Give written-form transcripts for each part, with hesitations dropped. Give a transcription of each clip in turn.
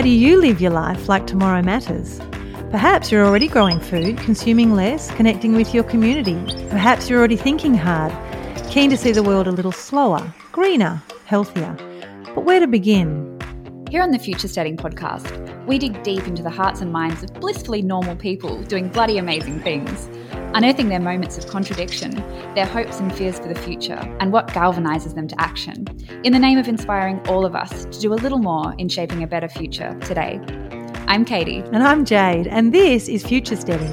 do you live your life like tomorrow matters? Perhaps you're already growing food, consuming less, connecting with your community. Perhaps you're already thinking hard, keen to see the world a little slower, greener, healthier. But where to begin? Here on the Future Steading podcast, we dig deep into the hearts and minds of blissfully normal people doing bloody amazing things, unearthing their moments of contradiction, their hopes and fears for the future, and what galvanises them to action, in the name of inspiring all of us to do a little more in shaping a better future today. I'm Katie. And I'm Jade, and this is Future Steading.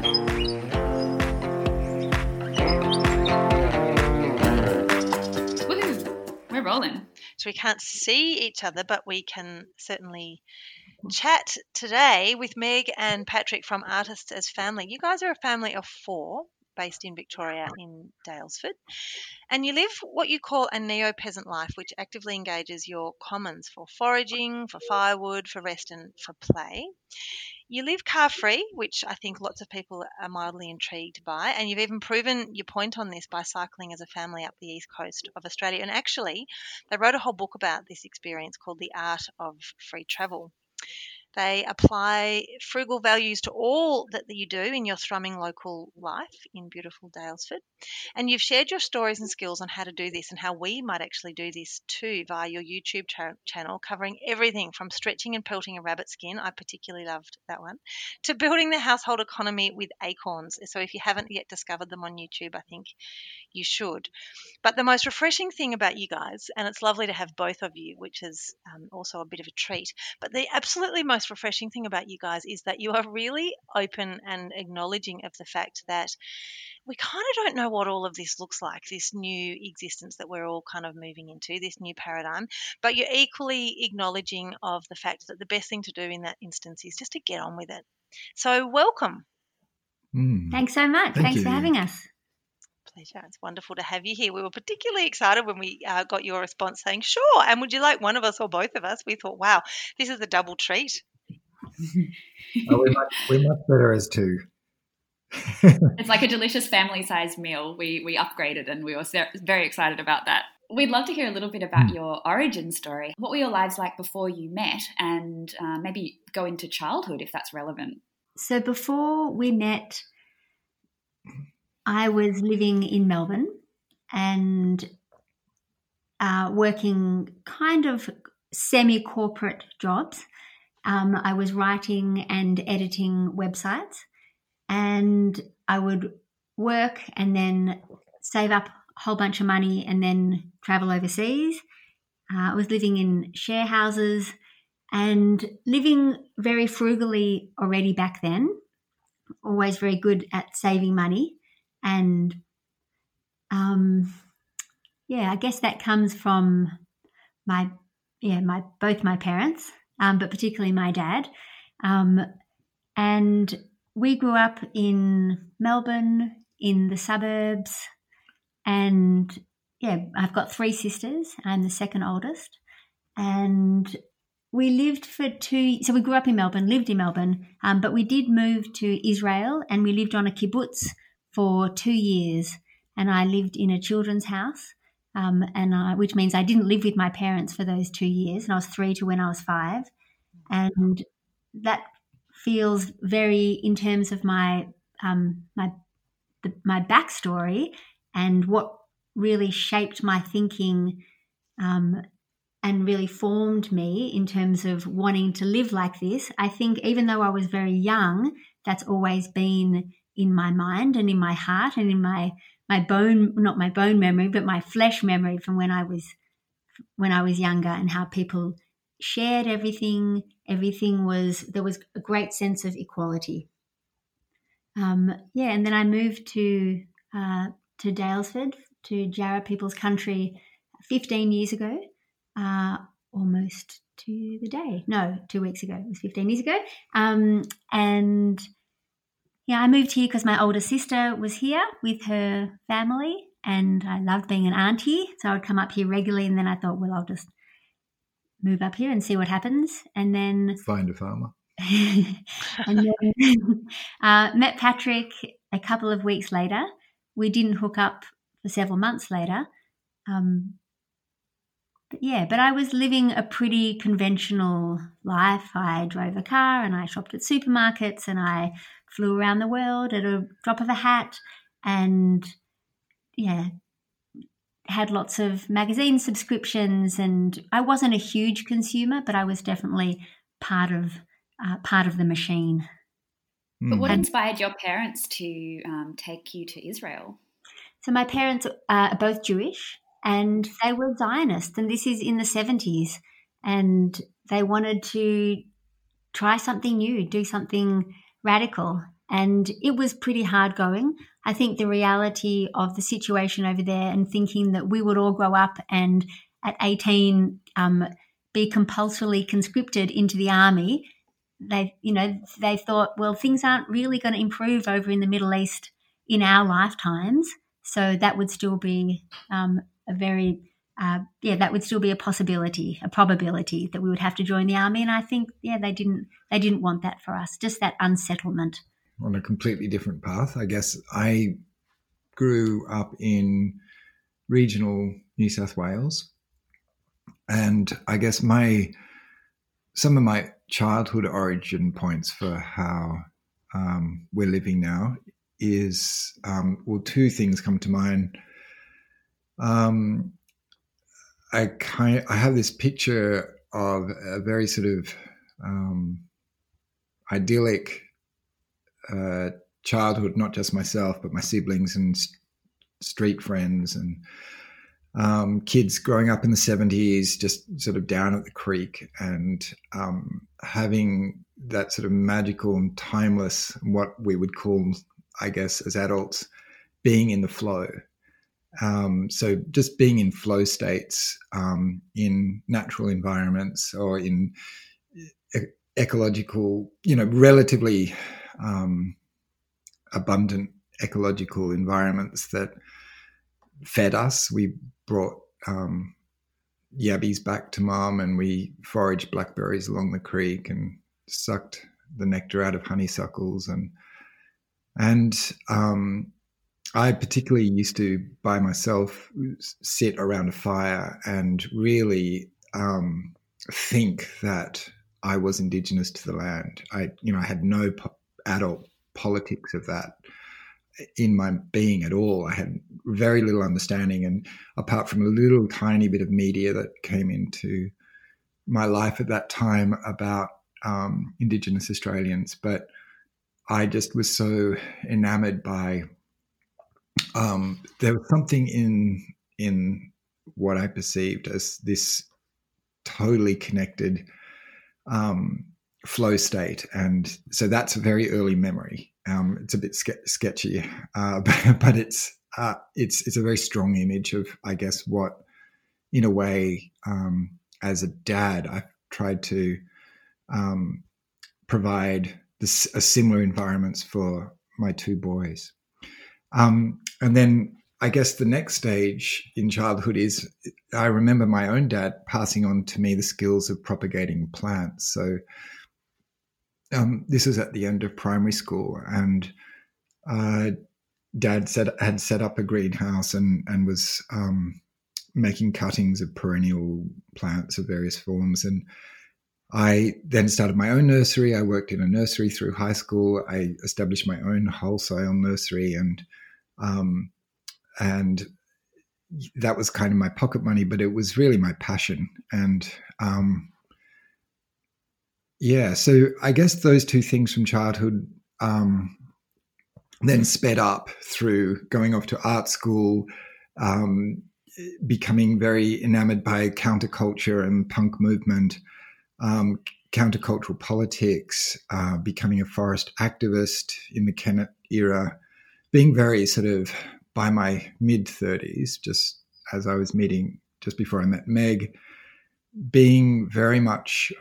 Woohoo! We're rolling. So we can't see each other, but we can certainly chat today with Meg and Patrick from Artists as Family. You guys are a family of 4 based in Victoria in Daylesford, and you live what you call a neo-peasant life, which actively engages your commons for foraging, for firewood, for rest and for play. You live car-free, which I think lots of people are mildly intrigued by, and you've even proven your point on this by cycling as a family up the east coast of Australia. And actually, they wrote a whole book about this experience called The Art of Free Travel. They apply frugal values to all that you do in your thrumming local life in beautiful Daylesford. And you've shared your stories and skills on how to do this and how we might actually do this too via your YouTube channel, covering everything from stretching and pelting a rabbit skin, I particularly loved that one, to building the household economy with acorns. So if you haven't yet discovered them on YouTube, I think you should. But the most refreshing thing about you guys, and it's lovely to have both of you, which is also a bit of a treat, but the absolutely most refreshing thing about you guys is that you are really open and acknowledging of the fact that we kind of don't know what all of this looks like, this new existence that we're all kind of moving into, this new paradigm, but you're equally acknowledging of the fact that the best thing to do in that instance is just to get on with it. So welcome. Thanks so much. Thanks for having us. Pleasure. It's wonderful to have you here. We were particularly excited when we got your response saying, sure, and would you like one of us or both of us? We thought, wow, this is a double treat. We're much better as 2. It's like a delicious family-sized meal. We upgraded and we were very excited about that. We'd love to hear a little bit about your origin story. What were your lives like before you met, and maybe go into childhood if that's relevant? So before we met, I was living in Melbourne and working kind of semi-corporate jobs. I was writing and editing websites, and I would work and then save up a whole bunch of money and then travel overseas. I was living in share houses and living very frugally already back then, always very good at saving money. And I guess that comes from both my parents, but particularly my dad. And we grew up in Melbourne, in the suburbs, and I've got 3 sisters. I'm the second oldest, and we lived so we grew up in Melbourne, lived in Melbourne, but we did move to Israel, and we lived on a kibbutz for 2 years, and I lived in a children's house, which means I didn't live with my parents for those 2 years, and I was 3 to when I was 5, and that feels very, in terms of my backstory and what really shaped my thinking and really formed me in terms of wanting to live like this. I think even though I was very young, that's always been in my mind and in my heart and in my bone, not my bone memory, but my flesh memory from when I was younger, and how people shared everything. There was a great sense of equality. And then I moved to Daylesford, to Jarrah People's Country 15 years ago, almost to the day. No, 2 weeks ago. It was 15 years ago. I moved here because my older sister was here with her family, and I loved being an auntie, so I would come up here regularly, and then I thought, well, I'll just move up here and see what happens. And then find a farmer. And then met Patrick a couple of weeks later. We didn't hook up for several months later. but I was living a pretty conventional life. I drove a car and I shopped at supermarkets and I flew around the world at a drop of a hat and, had lots of magazine subscriptions. And I wasn't a huge consumer, but I was definitely part of the machine. But what inspired your parents to take you to Israel? So my parents are both Jewish and they were Zionists, and this is in the 70s, and they wanted to try something new, do something radical, and it was pretty hard going. I think the reality of the situation over there and thinking that we would all grow up and at 18 be compulsorily conscripted into the army, they thought, well, things aren't really going to improve over in the Middle East in our lifetimes. So that would still be that would still be a possibility, a probability that we would have to join the army. And I think, they didn't want that for us, just that unsettlement. On a completely different path. I guess I grew up in regional New South Wales, and I guess some of my childhood origin points for how we're living now is, two things come to mind. I have this picture of a very sort of idyllic childhood, not just myself, but my siblings and street friends and kids growing up in the 70s, just sort of down at the creek and having that sort of magical and timeless, what we would call, I guess, as adults, being in the flow. So just being in flow states in natural environments or in ecological, relatively abundant ecological environments that fed us. We brought yabbies back to mum and we foraged blackberries along the creek and sucked the nectar out of honeysuckles. And I particularly used to, by myself, sit around a fire and really think that I was Indigenous to the land. I had no adult politics of that in my being at all. I had very little understanding, and apart from a little tiny bit of media that came into my life at that time about Indigenous Australians, but I just was so enamored by there was something in what I perceived as this totally connected flow state. And so that's a very early memory. It's a bit sketchy, but it's a very strong image of, I guess, what, in a way, as a dad, I've tried to provide similar environments for my two boys. And then I guess the next stage in childhood is I remember my own dad passing on to me the skills of propagating plants. So this was at the end of primary school, and Dad had set up a greenhouse and was making cuttings of perennial plants of various forms. And I then started my own nursery. I worked in a nursery through high school. I established my own wholesale nursery, and that was kind of my pocket money, but it was really my passion. And so I guess those two things from childhood then sped up through going off to art school, becoming very enamored by counterculture and punk movement, countercultural politics, becoming a forest activist in the Kennett era, being very sort of, by my mid-30s, just as I was meeting, just before I met Meg, being very much,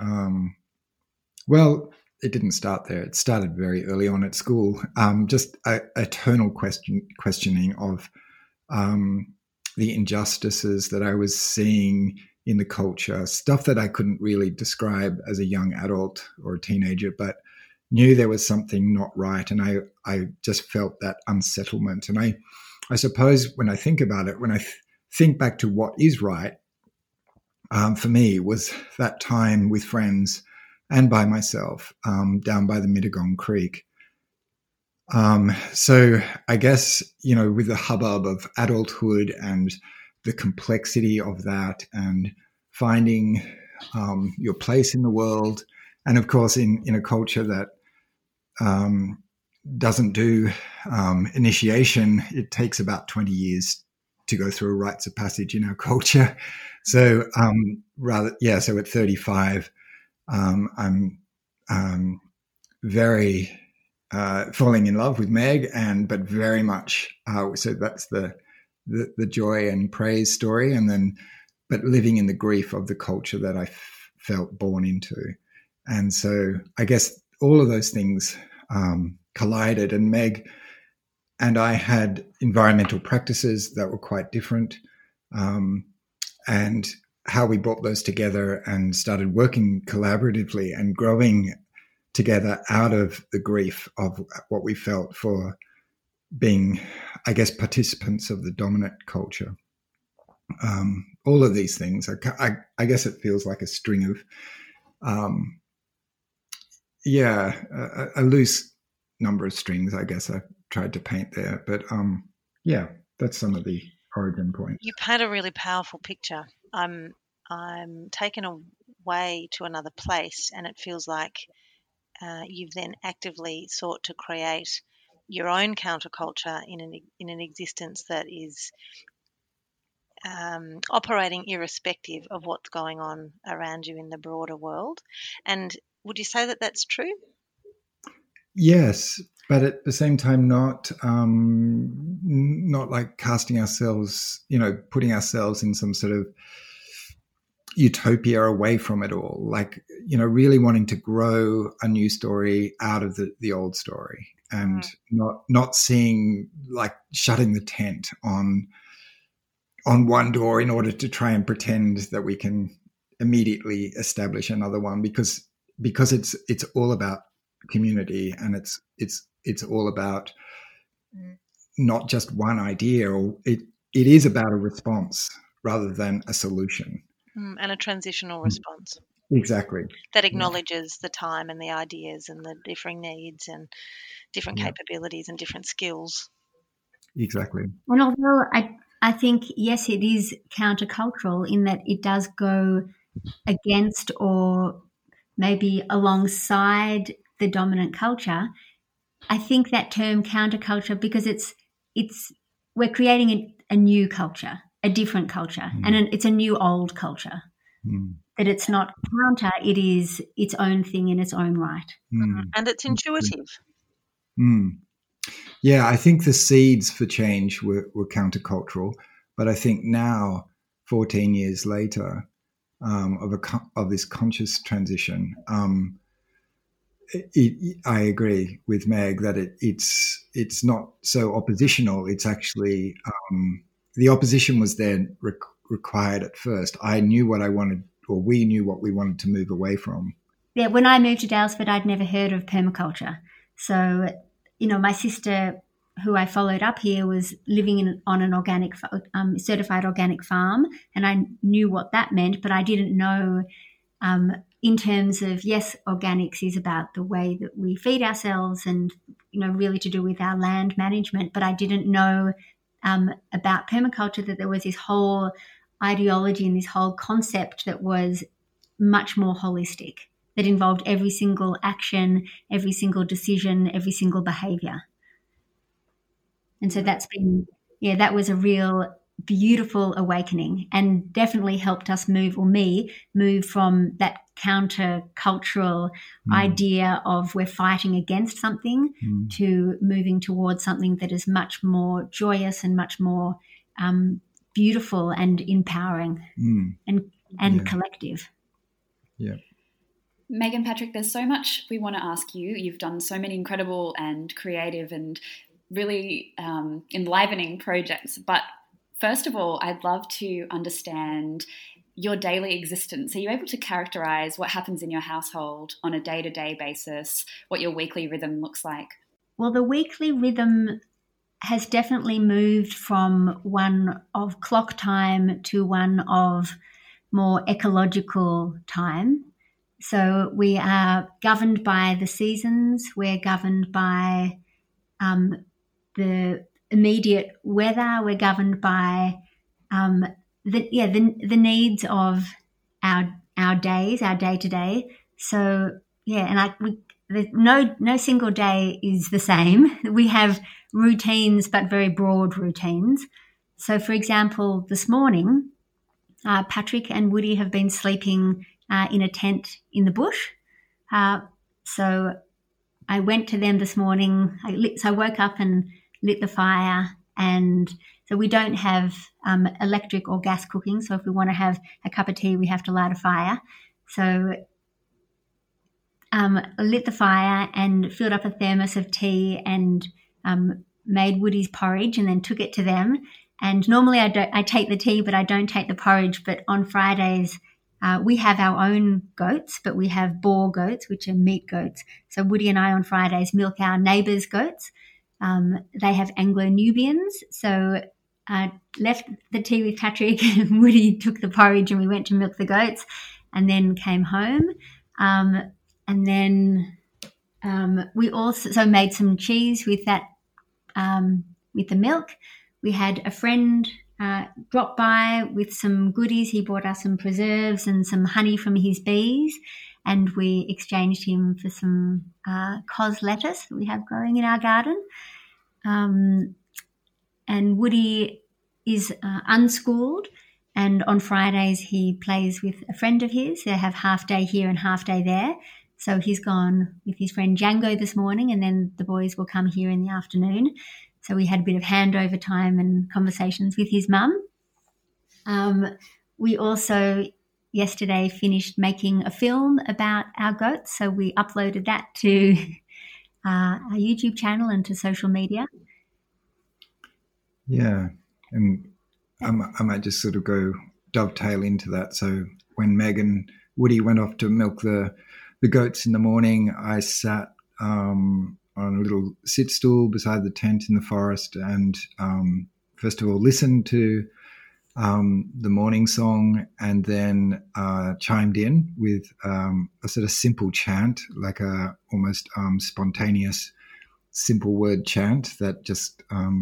it didn't start there. It started very early on at school, just a eternal questioning of the injustices that I was seeing in the culture, stuff that I couldn't really describe as a young adult or a teenager, but knew there was something not right. And I just felt that unsettlement. And I suppose when I think about it, when I think back to what is right, for me was that time with friends and by myself down by the Mittagong Creek. So I guess, with the hubbub of adulthood and the complexity of that and finding your place in the world, and of course in a culture that doesn't do initiation, it takes about 20 years to go through a rites of passage in our culture. So so at 35, I'm very falling in love with Meg, but very much so that's the joy and praise story, but living in the grief of the culture that I felt born into. And so I guess all of those things collided, and Meg and I had environmental practices that were quite different, and how we brought those together and started working collaboratively and growing together out of the grief of what we felt for being, I guess, participants of the dominant culture. All of these things, I guess it feels like a string of, a loose number of strings, I guess I tried to paint there. But that's some of the origin points. You paint a really powerful picture. I'm taken away to another place, and it feels like you've then actively sought to create your own counterculture in an existence that is operating irrespective of what's going on around you in the broader world. And would you say that that's true? Yes, but at the same time, not like casting ourselves, putting ourselves in some sort of utopia away from it all. Like, really wanting to grow a new story out of the old story, and not seeing, like, shutting the tent on one door in order to try and pretend that we can immediately establish another one, because it's all about community, and it's all about not just one idea, or it is about a response rather than a solution, and a transitional response. Exactly. That acknowledges the time and the ideas and the differing needs and different capabilities and different skills. Exactly. And although I think, yes, it is countercultural in that it does go against or maybe alongside the dominant culture, I think that term counterculture, because we're creating a new culture, a different culture, and it's a new old culture. That it's not counter, it is its own thing in its own right. And it's intuitive. Yeah, I think the seeds for change were countercultural, but I think now, 14 years later, of this conscious transition, I agree with Meg that it's not so oppositional. It's actually the opposition was then required at first. I knew what I wanted, or we knew what we wanted to move away from. Yeah, when I moved to Daylesford, I'd never heard of permaculture. So, my sister, who I followed up here, was living on an organic, certified organic farm, and I knew what that meant, but I didn't know in terms of, yes, organics is about the way that we feed ourselves and, really to do with our land management, but I didn't know about permaculture, that there was this whole ideology and this whole concept that was much more holistic, that involved every single action, every single decision, every single behavior. And so that was a real beautiful awakening, and definitely helped us move from that counter-cultural idea of we're fighting against something to moving towards something that is much more joyous and much more beautiful and empowering and collective. Yeah. Meg and Patrick, there's so much we want to ask you. You've done so many incredible and creative and really enlivening projects. But first of all, I'd love to understand your daily existence. Are you able to characterize what happens in your household on a day-to-day basis, what your weekly rhythm looks like? Well, the weekly rhythm has definitely moved from one of clock time to one of more ecological time. So we are governed by the seasons. We're governed by the immediate weather. We're governed by the needs of our days, our day to day. So no single day is the same. We have routines, but very broad routines. So, for example, this morning, Patrick and Woody have been sleeping in a tent in the bush. So I went to them this morning. I woke up and lit the fire, and so we don't have electric or gas cooking. So if we want to have a cup of tea, we have to light a fire. So I lit the fire and filled up a thermos of tea and made Woody's porridge and then took it to them. And normally I take the tea, but I don't take the porridge. But on Fridays, we have our own goats, but we have boar goats, which are meat goats. So Woody and I on Fridays milk our neighbours' goats. They have Anglo-Nubians. So I left the tea with Patrick and Woody took the porridge and we went to milk the goats and then came home. And then we also made some cheese with that, with the milk. We had a friend drop by with some goodies. He brought us some preserves and some honey from his bees, and we exchanged him for some cos lettuce that we have growing in our garden. And Woody is unschooled, and on Fridays he plays with a friend of his. They have half day here and half day there. So he's gone with his friend Django this morning, and then the boys will come here in the afternoon. So we had a bit of handover time and conversations with his mum. We also yesterday finished making a film about our goats. So we uploaded that to our YouTube channel and to social media. Yeah, and I might just sort of go dovetail into that. So when Meg and Woody went off to milk the goats in the morning, I sat on a little sit stool beside the tent in the forest and first of all listened to the morning song, and then chimed in with a sort of simple chant, like a almost spontaneous simple word chant that just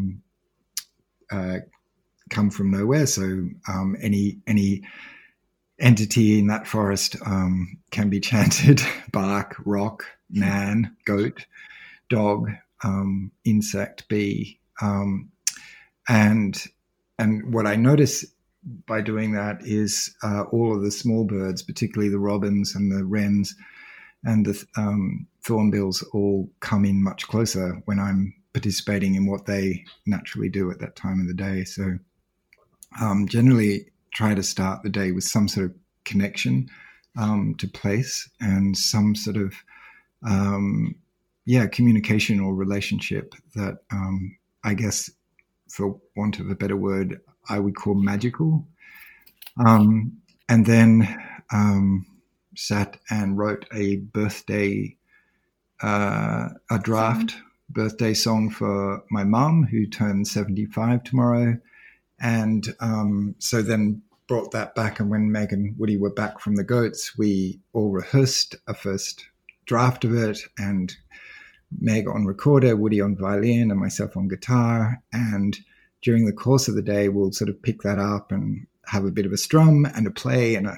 come from nowhere. So any entity in that forest can be chanted: bark, rock, man, goat, dog, insect, bee, and what I notice by doing that is all of the small birds, particularly the robins and the wrens and the thornbills, all come in much closer when I'm participating in what they naturally do at that time of the day. So generally try to start the day with some sort of connection to place and some sort of communication or relationship that I guess, for want of a better word, I would call magical. And then sat and wrote a draft birthday song for my mum, who turns 75 tomorrow. And so then brought that back, and when Meg and Woody were back from the goats, we all rehearsed a first draft of it, and Meg on recorder, Woody on violin, and myself on guitar. And during the course of the day, we'll sort of pick that up and have a bit of a strum and a play and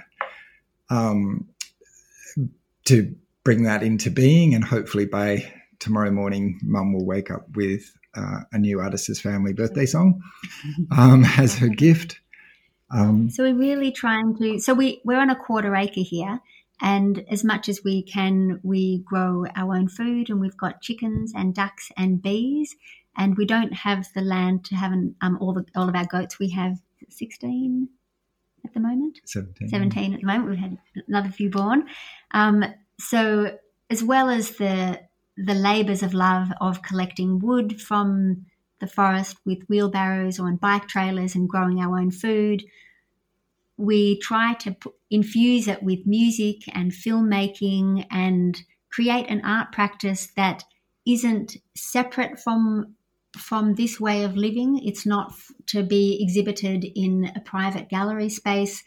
to bring that into being. And hopefully by tomorrow morning, Mum will wake up with a new Artists' Family birthday song as her gift. So we're really trying to. So we're on a 1/4 acre here. And as much as we can, we grow our own food, and we've got chickens and ducks and bees. And we don't have the land to have all of our goats. We have 16 at the moment. 17 at the moment. We've had another few born. So as well as the labours of love of collecting wood from the forest with wheelbarrows or on bike trailers and growing our own food, we try to infuse it with music and filmmaking and create an art practice that isn't separate from this way of living. It's not to be exhibited in a private gallery space,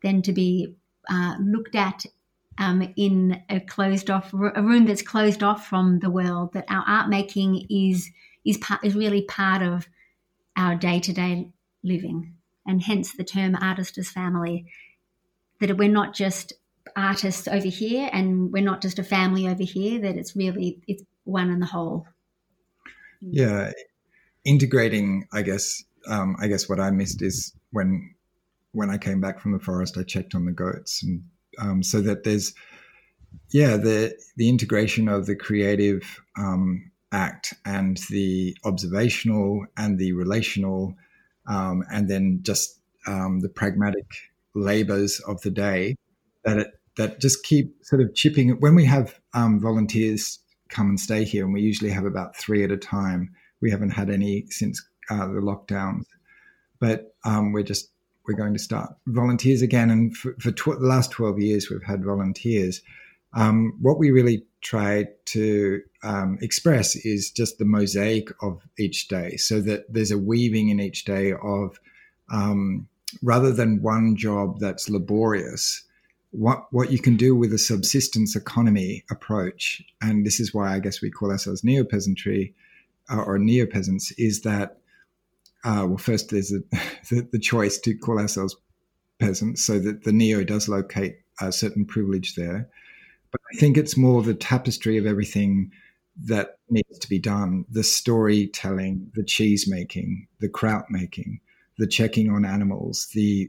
than to be looked at in a room that's closed off from the world. That our art making is really part of our day-to-day living, and hence the term artist as family. That we're not just artists over here, and we're not just a family over here. That it's one and the whole. Yeah, integrating. I guess what I missed is when I came back from the forest, I checked on the goats, and so that there's the integration of the creative act and the observational and the relational, and then just the pragmatic labors of the day that just keep sort of chipping. When we have volunteers come and stay here, and we usually have about 3 at a time. We haven't had any since the lockdowns, but we're going to start volunteers again. And for the last 12 years, we've had volunteers. What we really try to express is just the mosaic of each day, so that there's a weaving in each day of, rather than one job that's laborious, what you can do with a subsistence economy approach. And this is why I guess we call ourselves neo-peasantry or neo-peasants, is that, first there's the choice to call ourselves peasants, so that the neo does locate a certain privilege there. But I think it's more the tapestry of everything that needs to be done: the storytelling, the cheese making, the kraut making, the checking on animals, the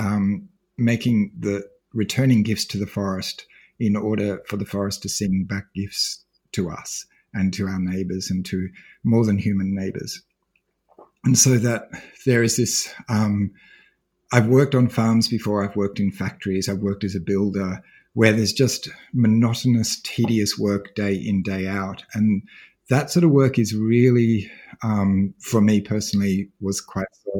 returning gifts to the forest in order for the forest to sing back gifts to us and to our neighbours and to more than human neighbours. And so that there is this, I've worked on farms before, I've worked in factories, I've worked as a builder, where there's just monotonous, tedious work day in, day out. And that sort of work is really, for me personally, was quite slow.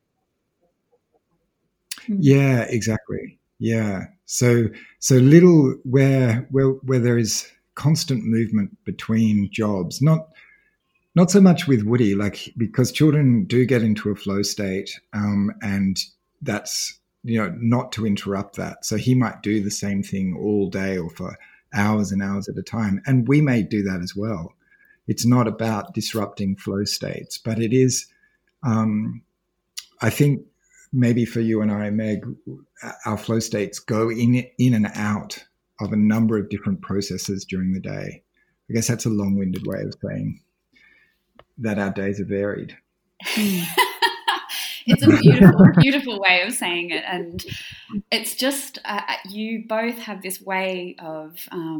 Yeah, exactly. Yeah. So little where there is constant movement between jobs, not so much with Woody, because children do get into a flow state, and that's, not to interrupt that. So he might do the same thing all day or for hours and hours at a time. And we may do that as well. It's not about disrupting flow states, but it is, I think maybe for you and I, Meg, our flow states go in and out of a number of different processes during the day. I guess that's a long-winded way of saying that our days are varied. It's a beautiful, beautiful way of saying it. And it's just, you both have this way of,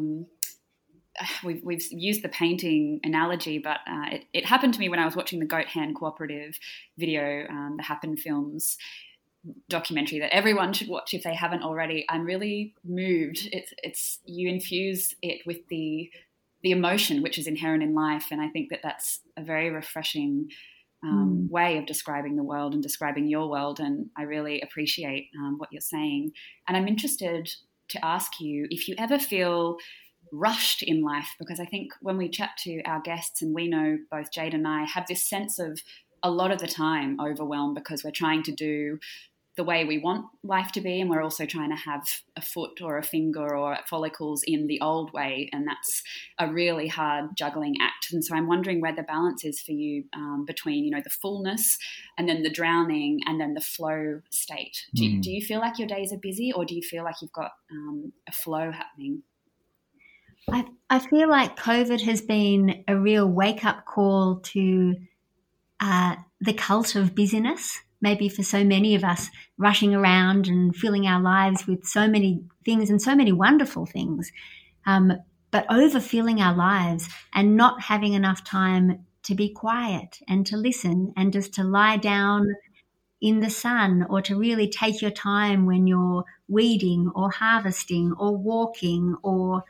we've used the painting analogy, but it happened to me when I was watching the Goat Hand Cooperative video, the Happen Films documentary that everyone should watch if they haven't already. I'm really moved. It's you infuse it with the emotion which is inherent in life, and I think that that's a very refreshing way of describing the world and describing your world, and I really appreciate what you're saying. And I'm interested to ask you if you ever feel rushed in life, because I think when we chat to our guests, and we know both Jade and I have this sense of a lot of the time overwhelmed because we're trying to do the way we want life to be, and we're also trying to have a foot or a finger or follicles in the old way, and that's a really hard juggling act. And so I'm wondering where the balance is for you between, the fullness and then the drowning and then the flow state. Do you feel like your days are busy, or do you feel like you've got a flow happening? I feel like COVID has been a real wake-up call to the cult of busyness, maybe for so many of us, rushing around and filling our lives with so many things and so many wonderful things, but overfilling our lives and not having enough time to be quiet and to listen and just to lie down in the sun, or to really take your time when you're weeding or harvesting or walking or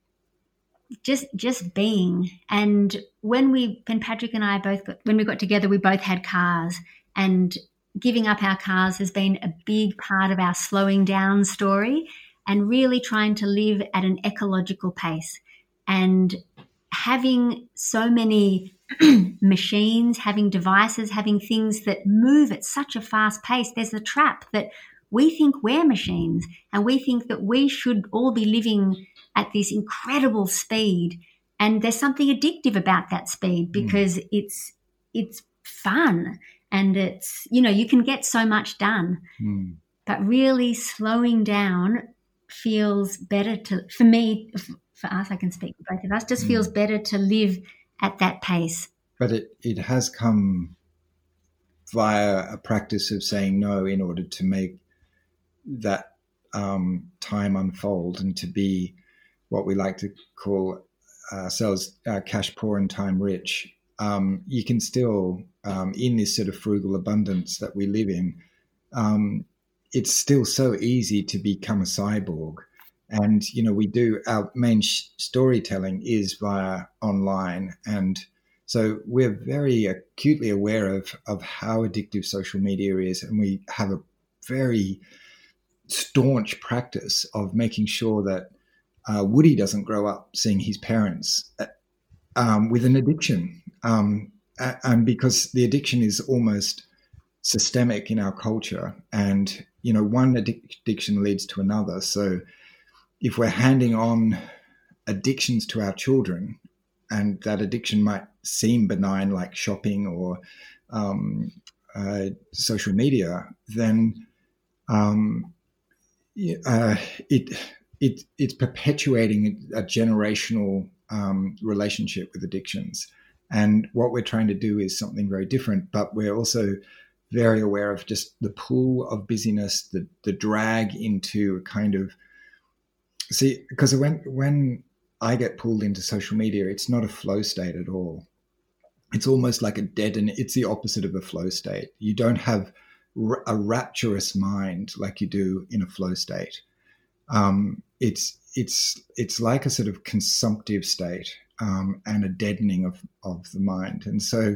just being. And when Patrick and I when we got together, we both had cars, and giving up our cars has been a big part of our slowing down story, and really trying to live at an ecological pace. And having so many machines, having devices, having things that move at such a fast pace, there's a trap that we think we're machines, and we think that we should all be living at this incredible speed. And there's something addictive about that speed because it's fun, and it's, you know, you can get so much done. But really slowing down feels better for me, for us, I can speak for both of us, just feels better to live at that pace. But it has come via a practice of saying no in order to make that time unfold and to be what we like to call ourselves cash poor and time rich. You can still, in this sort of frugal abundance that we live in, it's still so easy to become a cyborg. And, you know, we do, our main storytelling is via online. And so we're very acutely aware of how addictive social media is. And we have a very staunch practice of making sure that Woody doesn't grow up seeing his parents with an addiction. And because the addiction is almost systemic in our culture, and, you know, one addiction leads to another. So if we're handing on addictions to our children, and that addiction might seem benign, like shopping or social media, then it's perpetuating a generational relationship with addictions. And what we're trying to do is something very different, but we're also very aware of just the pool of busyness, the drag into a kind of, see, because when I get pulled into social media, it's not a flow state at all. It's almost like a it's the opposite of a flow state. You don't have a rapturous mind like you do in a flow state. It's like a sort of consumptive state and a deadening of the mind. And so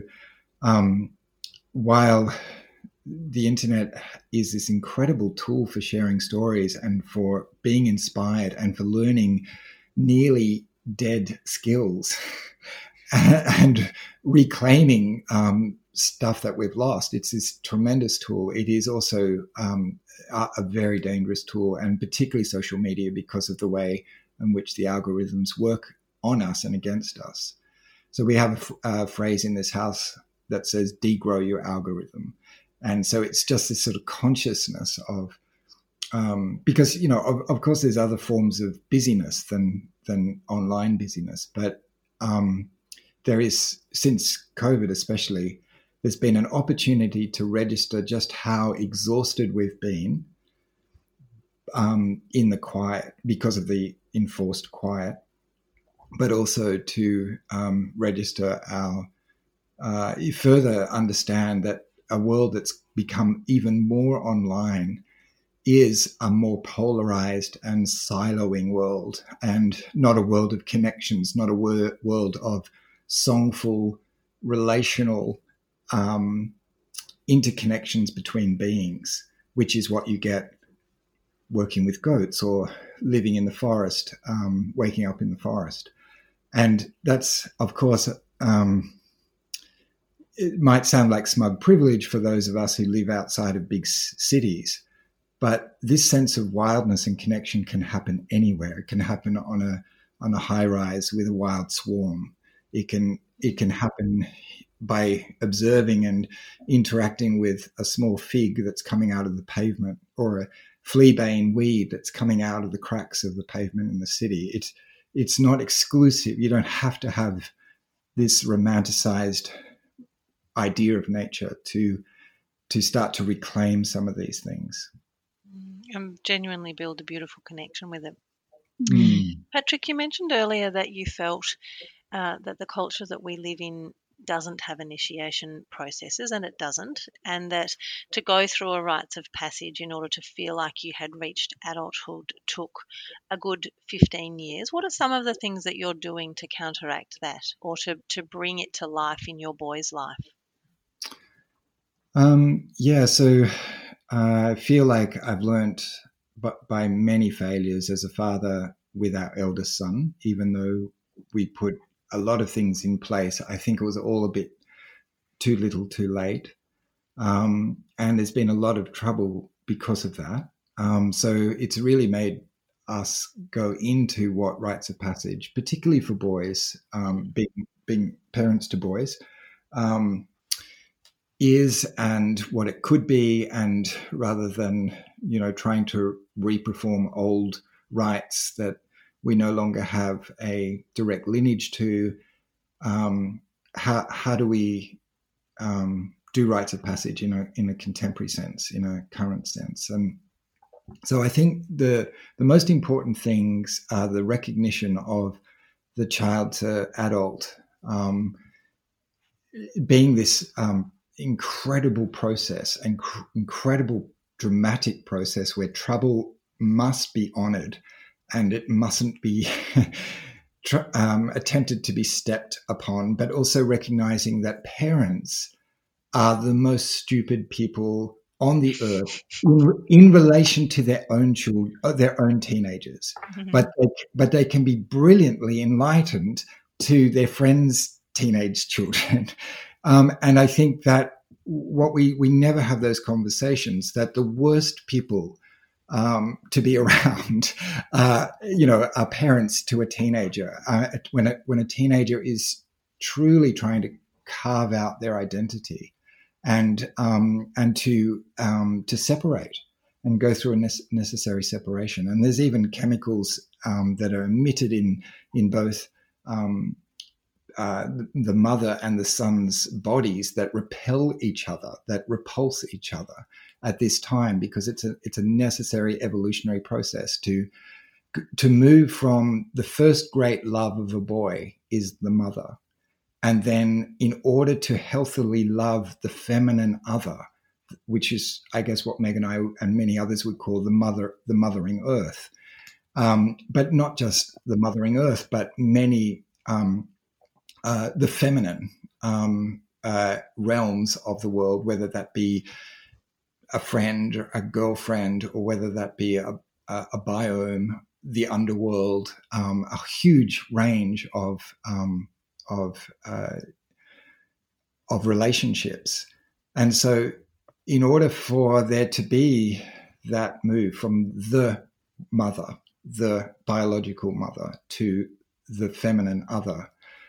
while the internet is this incredible tool for sharing stories and for being inspired and for learning nearly dead skills and reclaiming stuff that we've lost, it's this tremendous tool. It is also a very dangerous tool, and particularly social media, because of the way in which the algorithms work on us and against us. So we have a phrase in this house that says, degrow your algorithm. And so it's just this sort of consciousness of, because, you know, of course there's other forms of busyness than online busyness, but there is, since COVID especially, there's been an opportunity to register just how exhausted we've been in the quiet because of the enforced quiet, but also to register our, further understand that a world that's become even more online is a more polarized and siloing world, and not a world of connections, not a world of songful, relational interconnections between beings, which is what you get working with goats or living in the forest, waking up in the forest. And that's, of course, it might sound like smug privilege for those of us who live outside of big cities, but this sense of wildness and connection can happen anywhere. It can happen on a high rise with a wild swarm. It can happen by observing and interacting with a small fig that's coming out of the pavement, or a fleabane weed that's coming out of the cracks of the pavement in the city. It's not exclusive. You don't have to have this romanticized idea of nature to start to reclaim some of these things and genuinely build a beautiful connection with it. Patrick, you mentioned earlier that you felt that the culture that we live in doesn't have initiation processes, and it doesn't, and that to go through a rites of passage in order to feel like you had reached adulthood took a good 15 years. What are some of the things that you're doing to counteract that, or to bring it to life in your boy's life? So I feel like I've learnt by many failures as a father with our eldest son, even though we put a lot of things in place. I think it was all a bit too little too late. And there's been a lot of trouble because of that. So it's really made us go into what rites of passage, particularly for boys, being parents to boys, is, and what it could be, and rather than trying to reperform old rites that we no longer have a direct lineage to, how do we do rites of passage in a contemporary sense, in a current sense? And so I think the most important things are the recognition of the child to adult being this incredible process, and incredible dramatic process where trouble must be honoured, and it mustn't be attempted to be stepped upon, but also recognising that parents are the most stupid people on the earth in relation to their own children, their own teenagers, but they can be brilliantly enlightened to their friends' teenage children. And I think that what we never have those conversations, that the worst people to be around, are parents to a teenager. When a teenager is truly trying to carve out their identity and to separate and go through a necessary separation. And there's even chemicals that are emitted in both the mother and the son's bodies that repel each other, that repulse each other at this time, because it's a necessary evolutionary process to move from the first great love of a boy is the mother. And then in order to healthily love the feminine other, which is, I guess, what Meg and I and many others would call the mothering earth, but not just the mothering earth, but many the feminine realms of the world, whether that be a friend or a girlfriend, or whether that be a biome, the underworld, a huge range of relationships. And so in order for there to be that move from the mother, the biological mother, to the feminine other,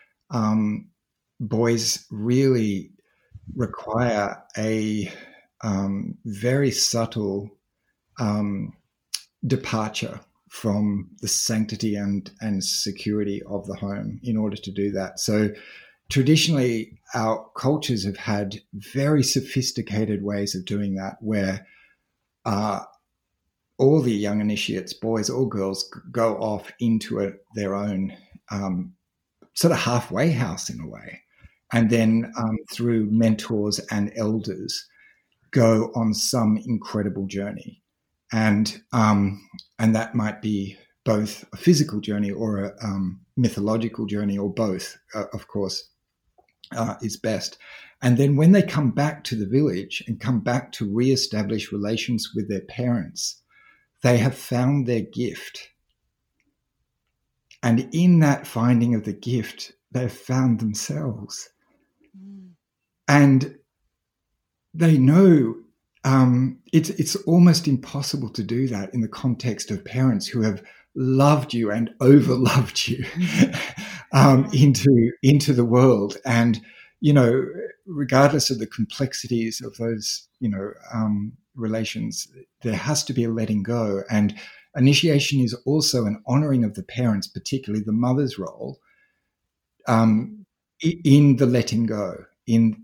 boys really require a very subtle departure from the sanctity and security of the home in order to do that. So traditionally, our cultures have had very sophisticated ways of doing that, where all the young initiates, boys or girls, go off into their own sort of halfway house in a way, and then through mentors and elders go on some incredible journey. And that might be both a physical journey or a mythological journey, or both, of course, is best. And then when they come back to the village and come back to reestablish relations with their parents, they have found their gift. And in that finding of the gift, they've found themselves. And they know it's almost impossible to do that in the context of parents who have loved you and overloved you into the world. And, regardless of the complexities of those, relations, there has to be a letting go. And initiation is also an honoring of the parents, particularly the mother's role, in the letting go, in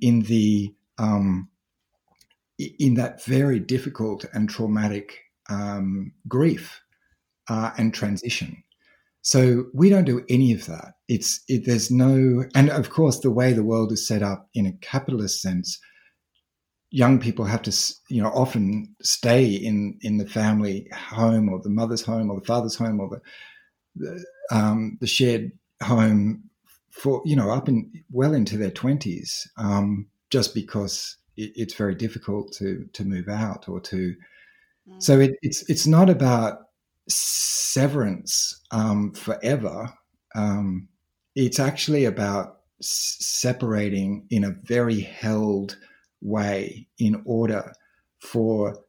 that very difficult and traumatic grief and transition. So we don't do any of that. There's no, and of course, the way the world is set up in a capitalist sense, young people have to, often stay in the family home, or the mother's home, or the father's home, or the shared home for, up well into their 20s, just because it's very difficult to move out or to. So it's not about severance forever. It's actually about separating in a very held way in order for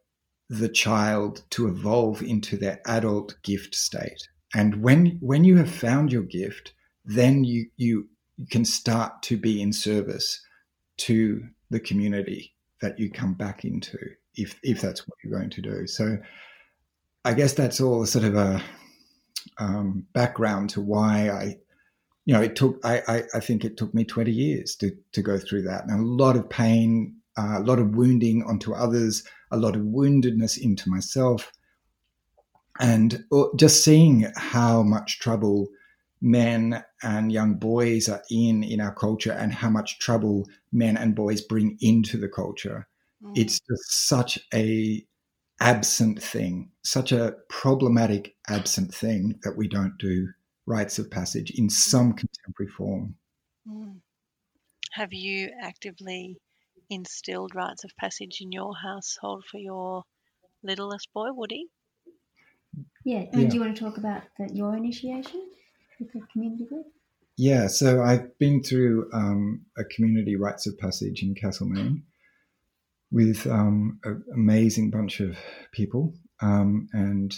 the child to evolve into their adult gift state. And when you have found your gift, then you can start to be in service to the community that you come back into, if that's what you're going to do. So I guess that's all sort of a background to why I think it took me 20 years to go through that, and a lot of pain, a lot of wounding onto others, a lot of woundedness into myself, and just seeing how much trouble men and young boys are in our culture, and how much trouble men and boys bring into the culture. It's just such a absent thing, such a problematic absent thing, that we don't do rites of passage in some contemporary form. Have you actively instilled rites of passage in your household for your littlest boy, Woody? Yeah. Do you want to talk about your initiation with the community group? Yeah, so I've been through a community rites of passage in Castlemaine with an amazing bunch of people. And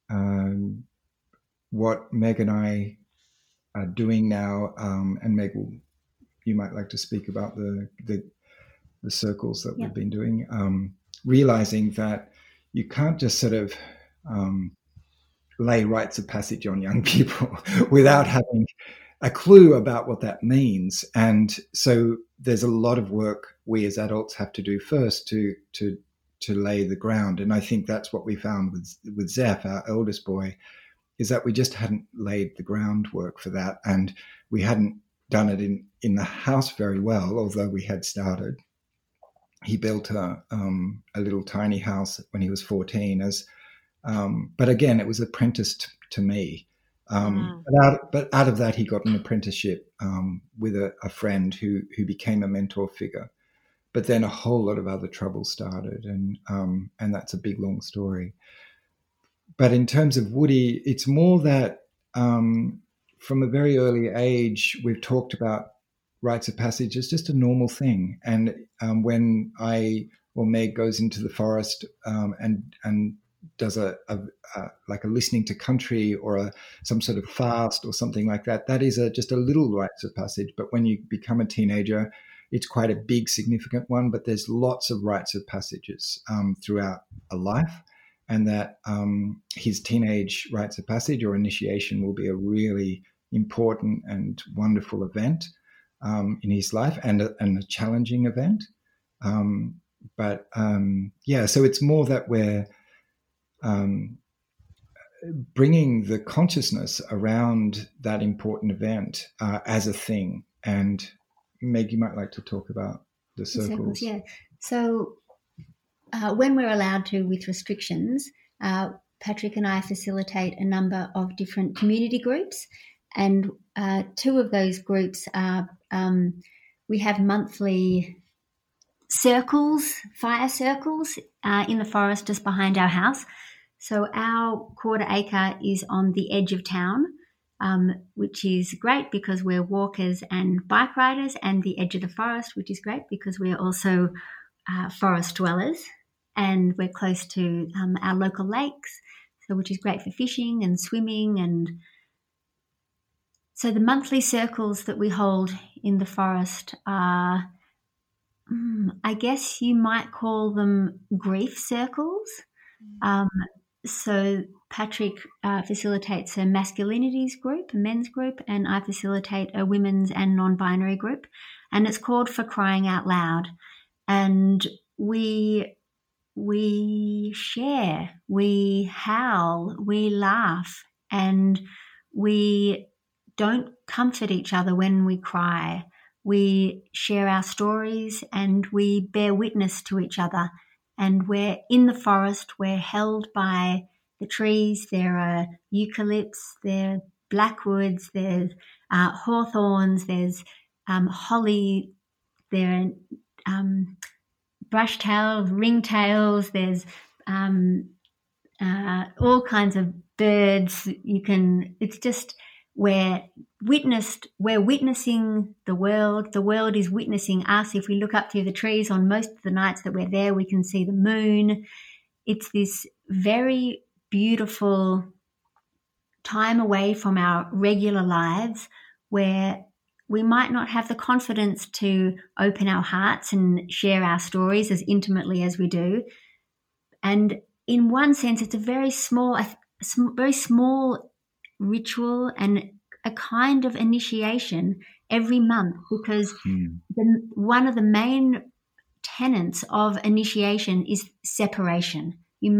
what Meg and I are doing now, and Meg, you might like to speak about the circles that we've been doing, realizing that you can't just sort of lay rites of passage on young people without having a clue about what that means. And so there's a lot of work we as adults have to do first to lay the ground. And I think that's what we found with Zeph, our eldest boy, is that we just hadn't laid the groundwork for that. And we hadn't done it in the house very well, although we had started. He built a little tiny house when he was 14, but again, it was apprenticed to me. But out of that, he got an apprenticeship with a friend who became a mentor figure. But then a whole lot of other trouble started, and that's a big, long story. But in terms of Woody, it's more that from a very early age, we've talked about rites of passage as just a normal thing. And when I or Meg goes into the forest and does a listening to country or some sort of fast or something like that, that is just a little rites of passage. But when you become a teenager, it's quite a big, significant one. But there's lots of rites of passages throughout a life, and that his teenage rites of passage or initiation will be a really important and wonderful event in his life, and a challenging event. So it's more that we're bringing the consciousness around that important event as a thing. And Meg, you might like to talk about the circles. Yeah. So when we're allowed to, with restrictions, Patrick and I facilitate a number of different community groups. And two of those groups are, we have monthly circles, fire circles in the forest just behind our house. So our quarter acre is on the edge of town, which is great because we're walkers and bike riders, and the edge of the forest, which is great because we're also forest dwellers, and we're close to our local lakes, so which is great for fishing and swimming. And so the monthly circles that we hold in the forest are, I guess you might call them grief circles. So Patrick facilitates a masculinities group, a men's group, and I facilitate a women's and non-binary group, and it's called For Crying Out Loud. And we share, we howl, we laugh, and we don't comfort each other when we cry. We share our stories and we bear witness to each other. And we're in the forest, we're held by the trees. There are eucalypts, there are blackwoods, there's hawthorns, there's holly, there are brushtails, ringtails, there's all kinds of birds. It's just, we're witnessing the world is witnessing us. If we look up through the trees on most of the nights that we're there, we can see the moon. it's this very beautiful time away from our regular lives where we might not have the confidence to open our hearts and share our stories as intimately as we do. And in one sense, it's a very small ritual and a kind of initiation every month, because one of the main tenets of initiation is separation.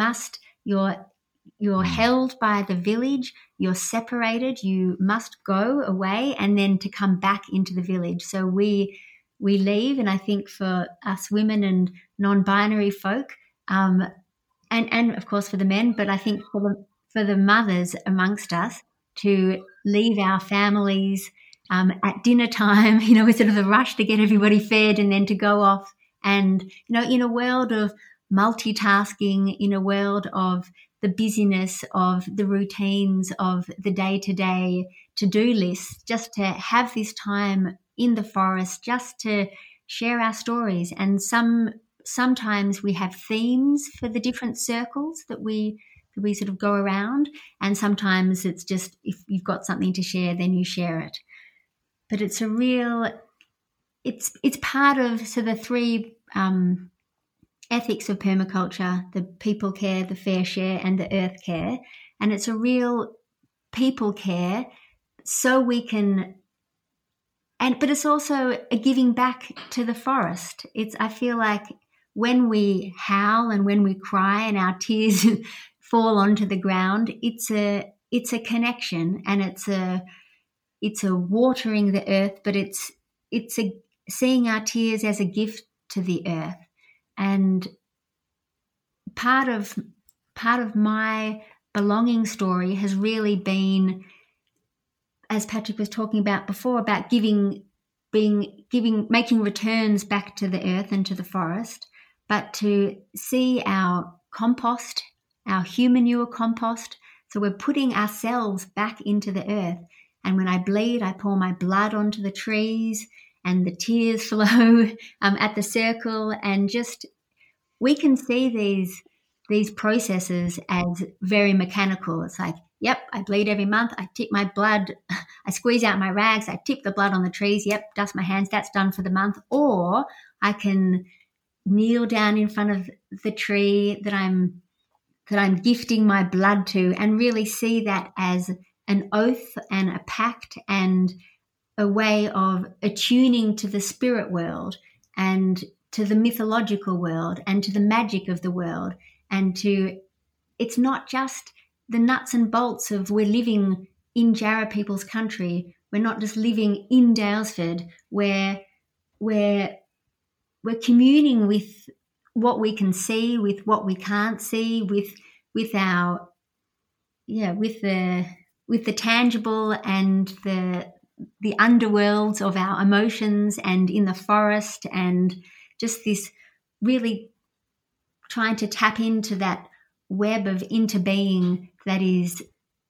You're held by the village, you're separated, you must go away and then to come back into the village. So we leave, and I think for us women and non-binary folk, and of course for the men, but I think for the mothers amongst us, to leave our families at dinner time, with sort of the rush to get everybody fed and then to go off. And, in a world of multitasking, in a world of the busyness of the routines of the day-to-day to-do lists, just to have this time in the forest, just to share our stories. And sometimes we have themes for the different circles that we sort of go around, and sometimes it's just if you've got something to share, then you share it. But it's it's part of the three ethics of permaculture: the people care, the fair share, and the earth care. And it's a real people care, so we can. But it's also a giving back to the forest. I feel like when we howl and when we cry and our tears fall onto the ground, it's a connection, and it's a watering the earth, but it's seeing our tears as a gift to the earth. And part of my belonging story has really been, as Patrick was talking about before, about making returns back to the earth and to the forest, but to see our compost, our humanure compost. So we're putting ourselves back into the earth. And when I bleed, I pour my blood onto the trees, and the tears flow at the circle. And just, we can see these processes as very mechanical. It's like, yep, I bleed every month. I tip my blood. I squeeze out my rags. I tip the blood on the trees. Yep, dust my hands. That's done for the month. Or I can kneel down in front of the tree that I'm gifting my blood to, and really see that as an oath and a pact and a way of attuning to the spirit world and to the mythological world and to the magic of the world. And it's not just the nuts and bolts of we're living in Jarrah people's country. We're not just living in Daylesford. We're communing with what we can see, with what we can't see, with the tangible and the underworlds of our emotions, and in the forest, and just this really trying to tap into that web of interbeing that is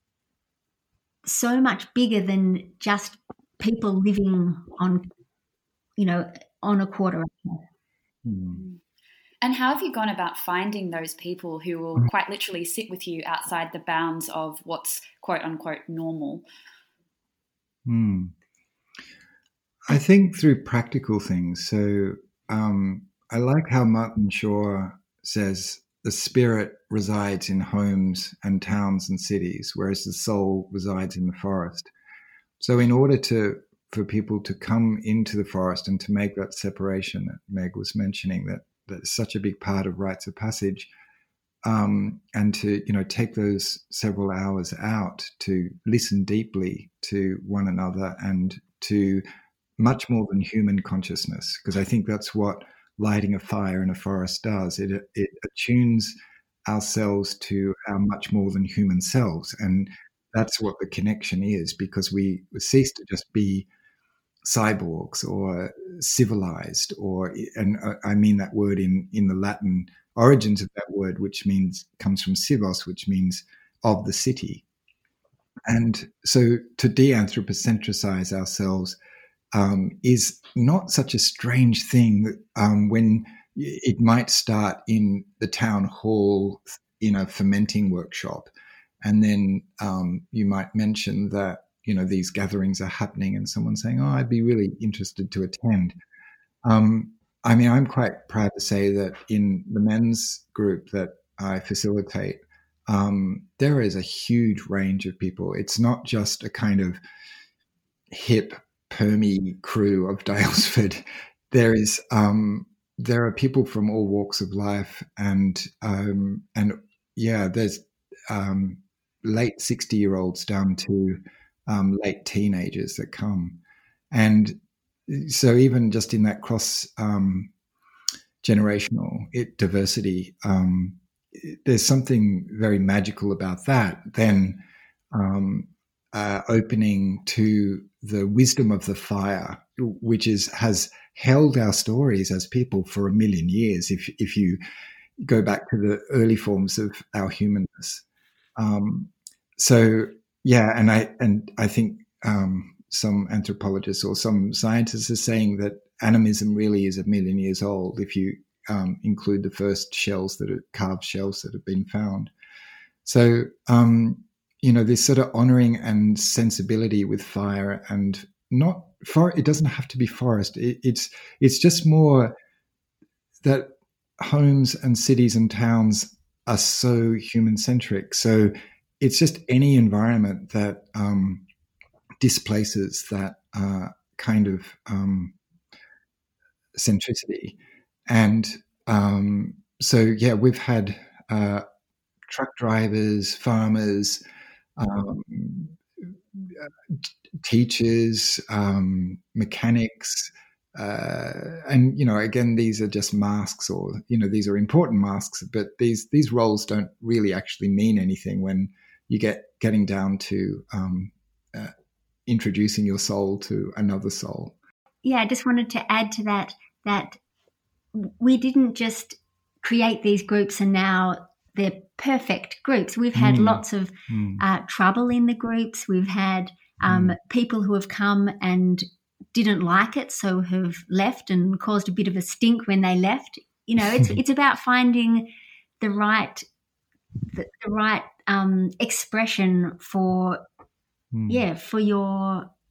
so much bigger than just people living on a quarter acre. And how have you gone about finding those people who will quite literally sit with you outside the bounds of what's quote unquote normal? I think through practical things. So I like how Martin Shaw says the spirit resides in homes and towns and cities, whereas the soul resides in the forest. So in order for people to come into the forest and to make that separation that Meg was mentioning, that's such a big part of rites of passage, and to take those several hours out to listen deeply to one another and to much more than human consciousness, because I think that's what lighting a fire in a forest does. It attunes ourselves to our much more than human selves, and that's what the connection is, because we cease to just be cyborgs or civilized, and I mean that word in the Latin origins of that word, which comes from civos, which means of the city. And so to de-anthropocentricize ourselves is not such a strange thing when it might start in the town hall in a fermenting workshop, and then you might mention that these gatherings are happening, and someone saying, "Oh, I'd be really interested to attend." I mean, I'm quite proud to say that in the men's group that I facilitate, there is a huge range of people. It's not just a kind of hip permy crew of Daylesford. There are people from all walks of life, and there's late 60-year-olds down to late teenagers that come, and so even just in that cross generational diversity, there's something very magical about that. Then opening to the wisdom of the fire, which has held our stories as people for 1 million years. If you go back to the early forms of our humanness, and I think some anthropologists or some scientists are saying that animism really is 1 million years old if you include the first carved shells that have been found. So this sort of honouring and sensibility with fire, and it doesn't have to be forest. It's just more that homes and cities and towns are so human-centric. So it's just any environment that displaces that kind of centricity. And we've had truck drivers, farmers, teachers, mechanics, and again, these are just masks, or these are important masks, but these roles don't really actually mean anything when you getting down to introducing your soul to another soul. Yeah, I just wanted to add to that we didn't just create these groups and now they're perfect groups. We've had lots of trouble in the groups. We've had people who have come and didn't like it, so have left and caused a bit of a stink when they left. It's about finding the right expression for your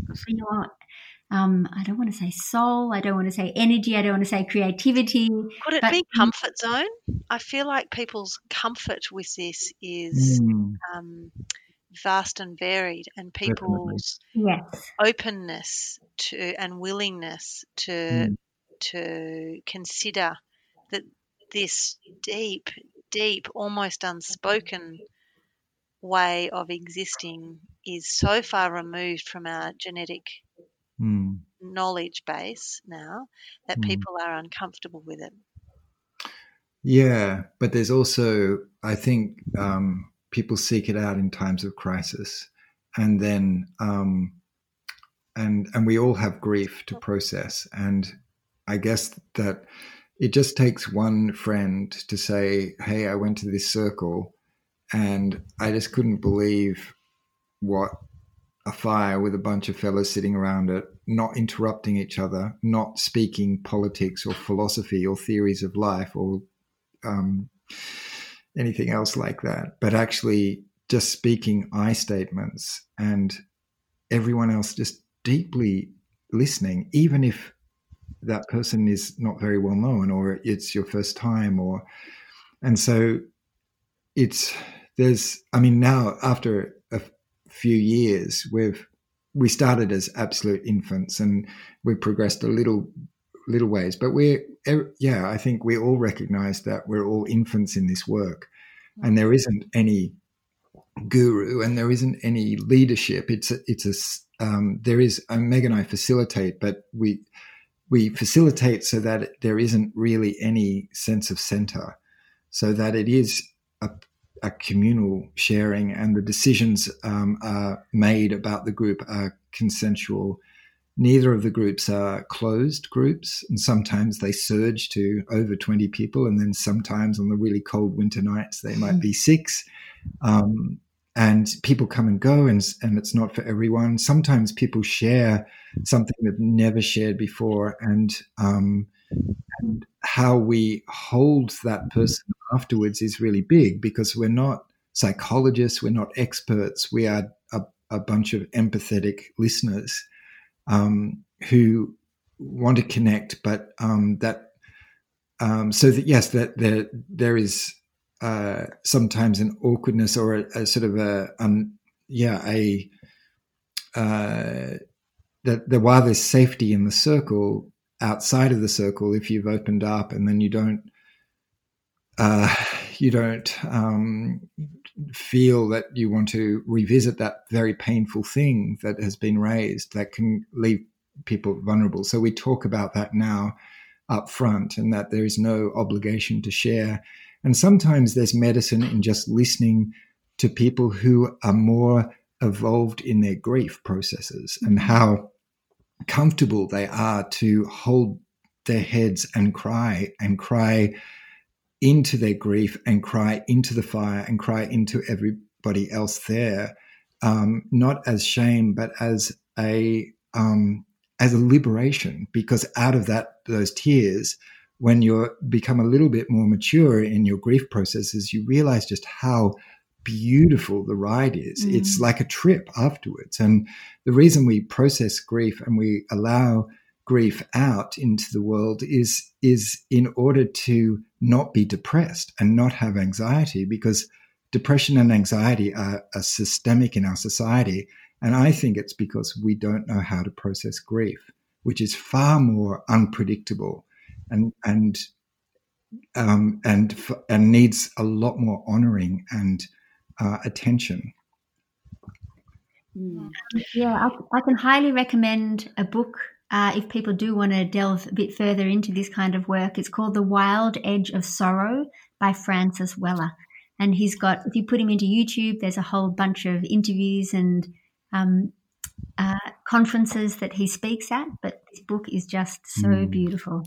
I don't want to say soul, I don't want to say energy, I don't want to say creativity. Could it be comfort zone? I feel like people's comfort with this is vast and varied, and people's openness to and willingness to consider that this deep, almost unspoken way of existing is so far removed from our genetic knowledge base now that people are uncomfortable with it. Yeah, but there's also, I think, people seek it out in times of crisis, and then and we all have grief to process, and I guess that it just takes one friend to say, "Hey, I went to this circle and I just couldn't believe what a fire with a bunch of fellas sitting around it, not interrupting each other, not speaking politics or philosophy or theories of life or anything else like that, but actually just speaking I statements, and everyone else just deeply listening, even if that person is not very well known or it's your first time, and so now after a few years we started as absolute infants and we've progressed a little ways, but I think we all recognize that we're all infants in this work, and there isn't any guru and there isn't any leadership. There is, Meg and I facilitate, but we facilitate so that there isn't really any sense of center, so that it is a communal sharing, and the decisions are made about the group are consensual. Neither of the groups are closed groups, and sometimes they surge to over 20 people, and then sometimes on the really cold winter nights they might be 6. And people come and go, and it's not for everyone. Sometimes people share something they've never shared before, and and how we hold that person afterwards is really big, because we're not psychologists, we're not experts, we are a bunch of empathetic listeners who want to connect, but so that yes, that there is sometimes an awkwardness or a sort of that while there's safety in the circle, outside of the circle, if you've opened up and then you don't feel that you want to revisit that very painful thing that has been raised, that can leave people vulnerable. So we talk about that now up front, and that there is no obligation to share. And sometimes there's medicine in just listening to people who are more evolved in their grief processes, and how comfortable they are to hold their heads and cry into their grief, and cry into the fire, and cry into everybody else there, not as shame, but as a liberation. Because out of those tears, when you become a little bit more mature in your grief processes, you realize just how beautiful the ride is. It's like a trip afterwards. And the reason we process grief and we allow grief out into the world is in order to not be depressed and not have anxiety, because depression and anxiety are systemic in our society. And I think it's because we don't know how to process grief, which is far more unpredictable and needs a lot more honoring and attention. Yeah, I can highly recommend a book if people do want to delve a bit further into this kind of work. It's called The Wild Edge of Sorrow by Francis Weller. And he's got, if you put him into YouTube, there's a whole bunch of interviews and conferences that he speaks at. But this book is just so beautiful.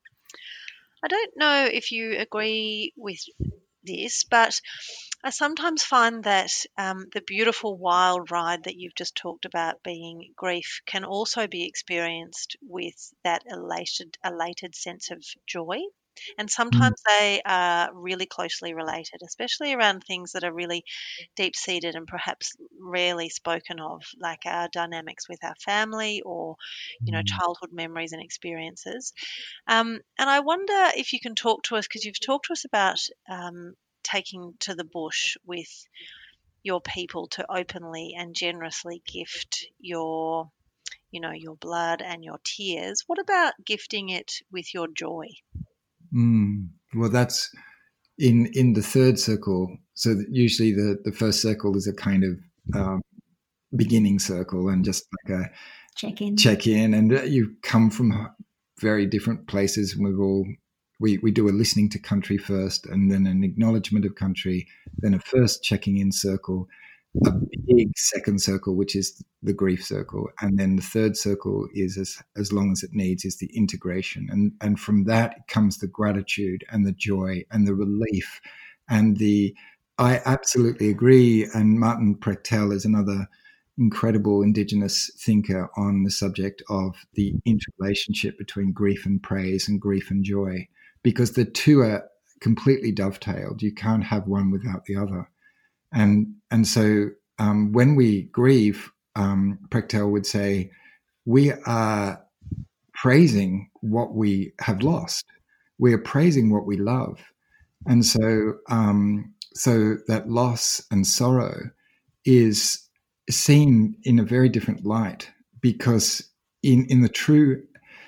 I don't know if you agree with this, but I sometimes find that the beautiful wild ride that you've just talked about, being grief, can also be experienced with that elated sense of joy. And sometimes they are really closely related, especially around things that are really deep-seated and perhaps rarely spoken of, like our dynamics with our family or, childhood memories and experiences. And I wonder if you can talk to us, because you've talked to us about taking to the bush with your people to openly and generously gift your blood and your tears. What about gifting it with your joy? Well, that's in the third circle. So usually the first circle is a kind of beginning circle, and just like a check in, and you come from very different places. And we do a listening to country first, and then an acknowledgement of country, then a first checking in circle, a big second circle, which is the grief circle, and then the third circle is as long as it needs, is the integration, and from that comes the gratitude and the joy and the relief and I absolutely agree. And Martin Prechtel is another incredible Indigenous thinker on the subject of the interrelationship between grief and praise and grief and joy, because the two are completely dovetailed. You can't have one without the other. And so when we grieve, Prechtel would say, we are praising what we have lost. We are praising what we love. And so that loss and sorrow is seen in a very different light, because in the true,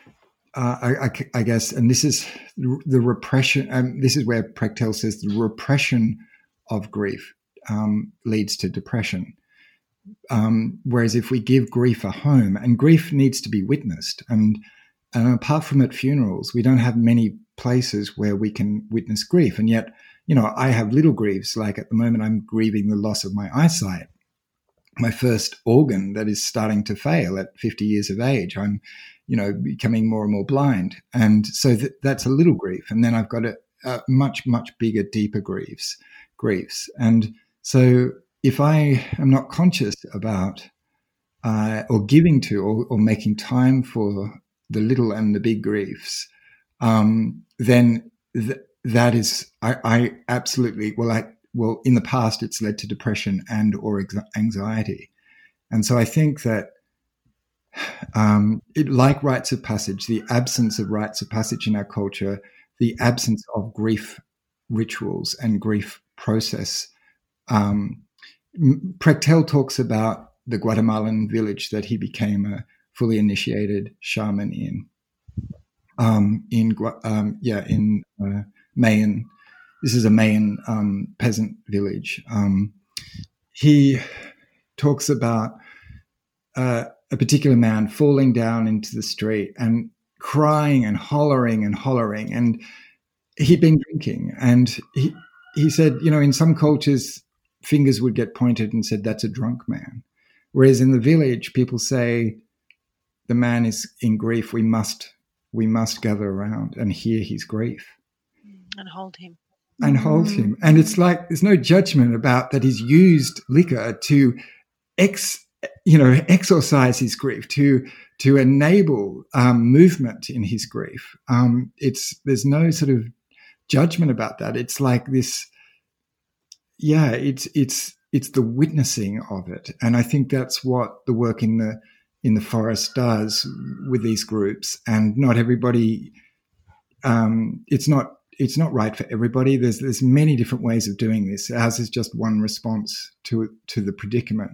I guess, and this is the repression, this is where Prechtel says the repression of grief leads to depression. Whereas if we give grief a home, and grief needs to be witnessed, and apart from at funerals, we don't have many places where we can witness grief. And yet, I have little griefs. Like at the moment, I'm grieving the loss of my eyesight, my first organ that is starting to fail at 50 years of age. I'm, becoming more and more blind. And so that's a little grief. And then I've got a much, much bigger, deeper griefs. And so if I am not conscious about or giving to or making time for the little and the big griefs, then that is, I absolutely, well, in the past, it's led to depression and or anxiety. And so I think that like rites of passage, the absence of rites of passage in our culture, the absence of grief rituals and grief process. Prechtel talks about the Guatemalan village that he became a fully initiated shaman in Mayan. This is a Mayan peasant village. He talks about a particular man falling down into the street and crying and hollering, and he'd been drinking. And he said, in some cultures, fingers would get pointed and said, that's a drunk man. Whereas in the village, people say, the man is in grief. We must gather around and hear his grief. And hold him. And it's like, there's no judgment about that he's used liquor to exorcise his grief, to enable movement in his grief. There's no sort of judgment about that. It's like this, it's the witnessing of it. And I think that's what the work in the forest does with these groups. And not everybody, it's not right for everybody. There's many different ways of doing this. Ours is just one response to the predicament,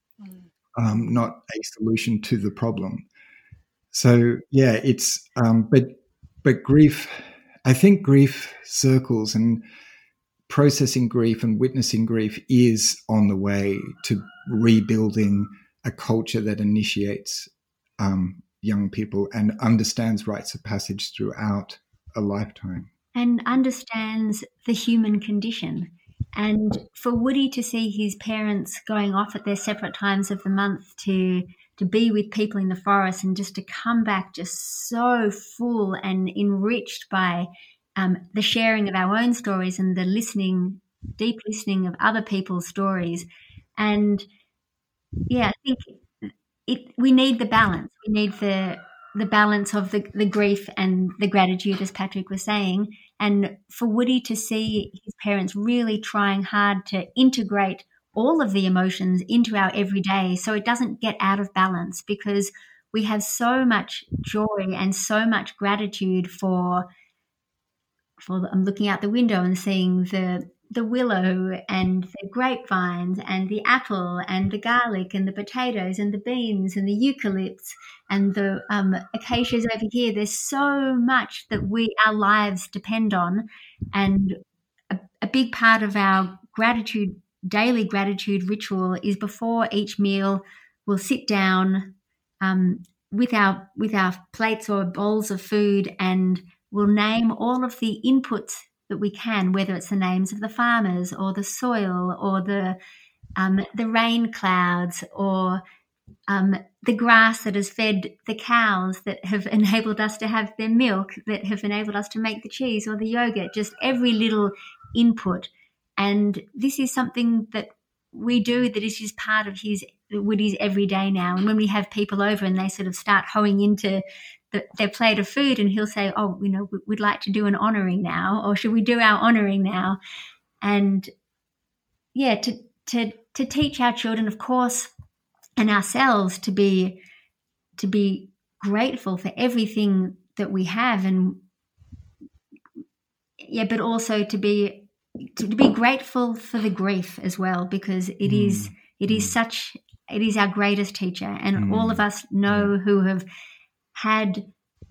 not a solution to the problem. So it's but grief. I think grief circles and processing grief and witnessing grief is on the way to rebuilding a culture that initiates young people and understands rites of passage throughout a lifetime. And understands the human condition. And for Woody to see his parents going off at their separate times of the month to be with people in the forest and just to come back just so full and enriched by the sharing of our own stories and the deep listening of other people's stories. And I think we need the balance. We need the balance of the grief and the gratitude, as Patrick was saying. And for Woody to see his parents really trying hard to integrate all of the emotions into our everyday so it doesn't get out of balance, because we have so much joy and so much gratitude for I'm looking out the window and seeing the willow and the grapevines and the apple and the garlic and the potatoes and the beans and the eucalypts and the acacias over here. There's so much that our lives depend on, and a big part of our daily gratitude ritual is before each meal we'll sit down with our plates or bowls of food, and we'll name all of the inputs that we can, whether it's the names of the farmers or the soil or the rain clouds or the grass that has fed the cows that have enabled us to have their milk, that have enabled us to make the cheese or the yogurt, just every little input. And this is something that we do that is just part of Woody's everyday now. And when we have people over and they sort of start hoeing into their plate of food, and he'll say, we'd like to do an honouring now, or should we do our honouring now? And to teach our children, of course, and ourselves to be grateful for everything that we have, and but also to be grateful for the grief as well, because it is our greatest teacher. And all of us know who have had,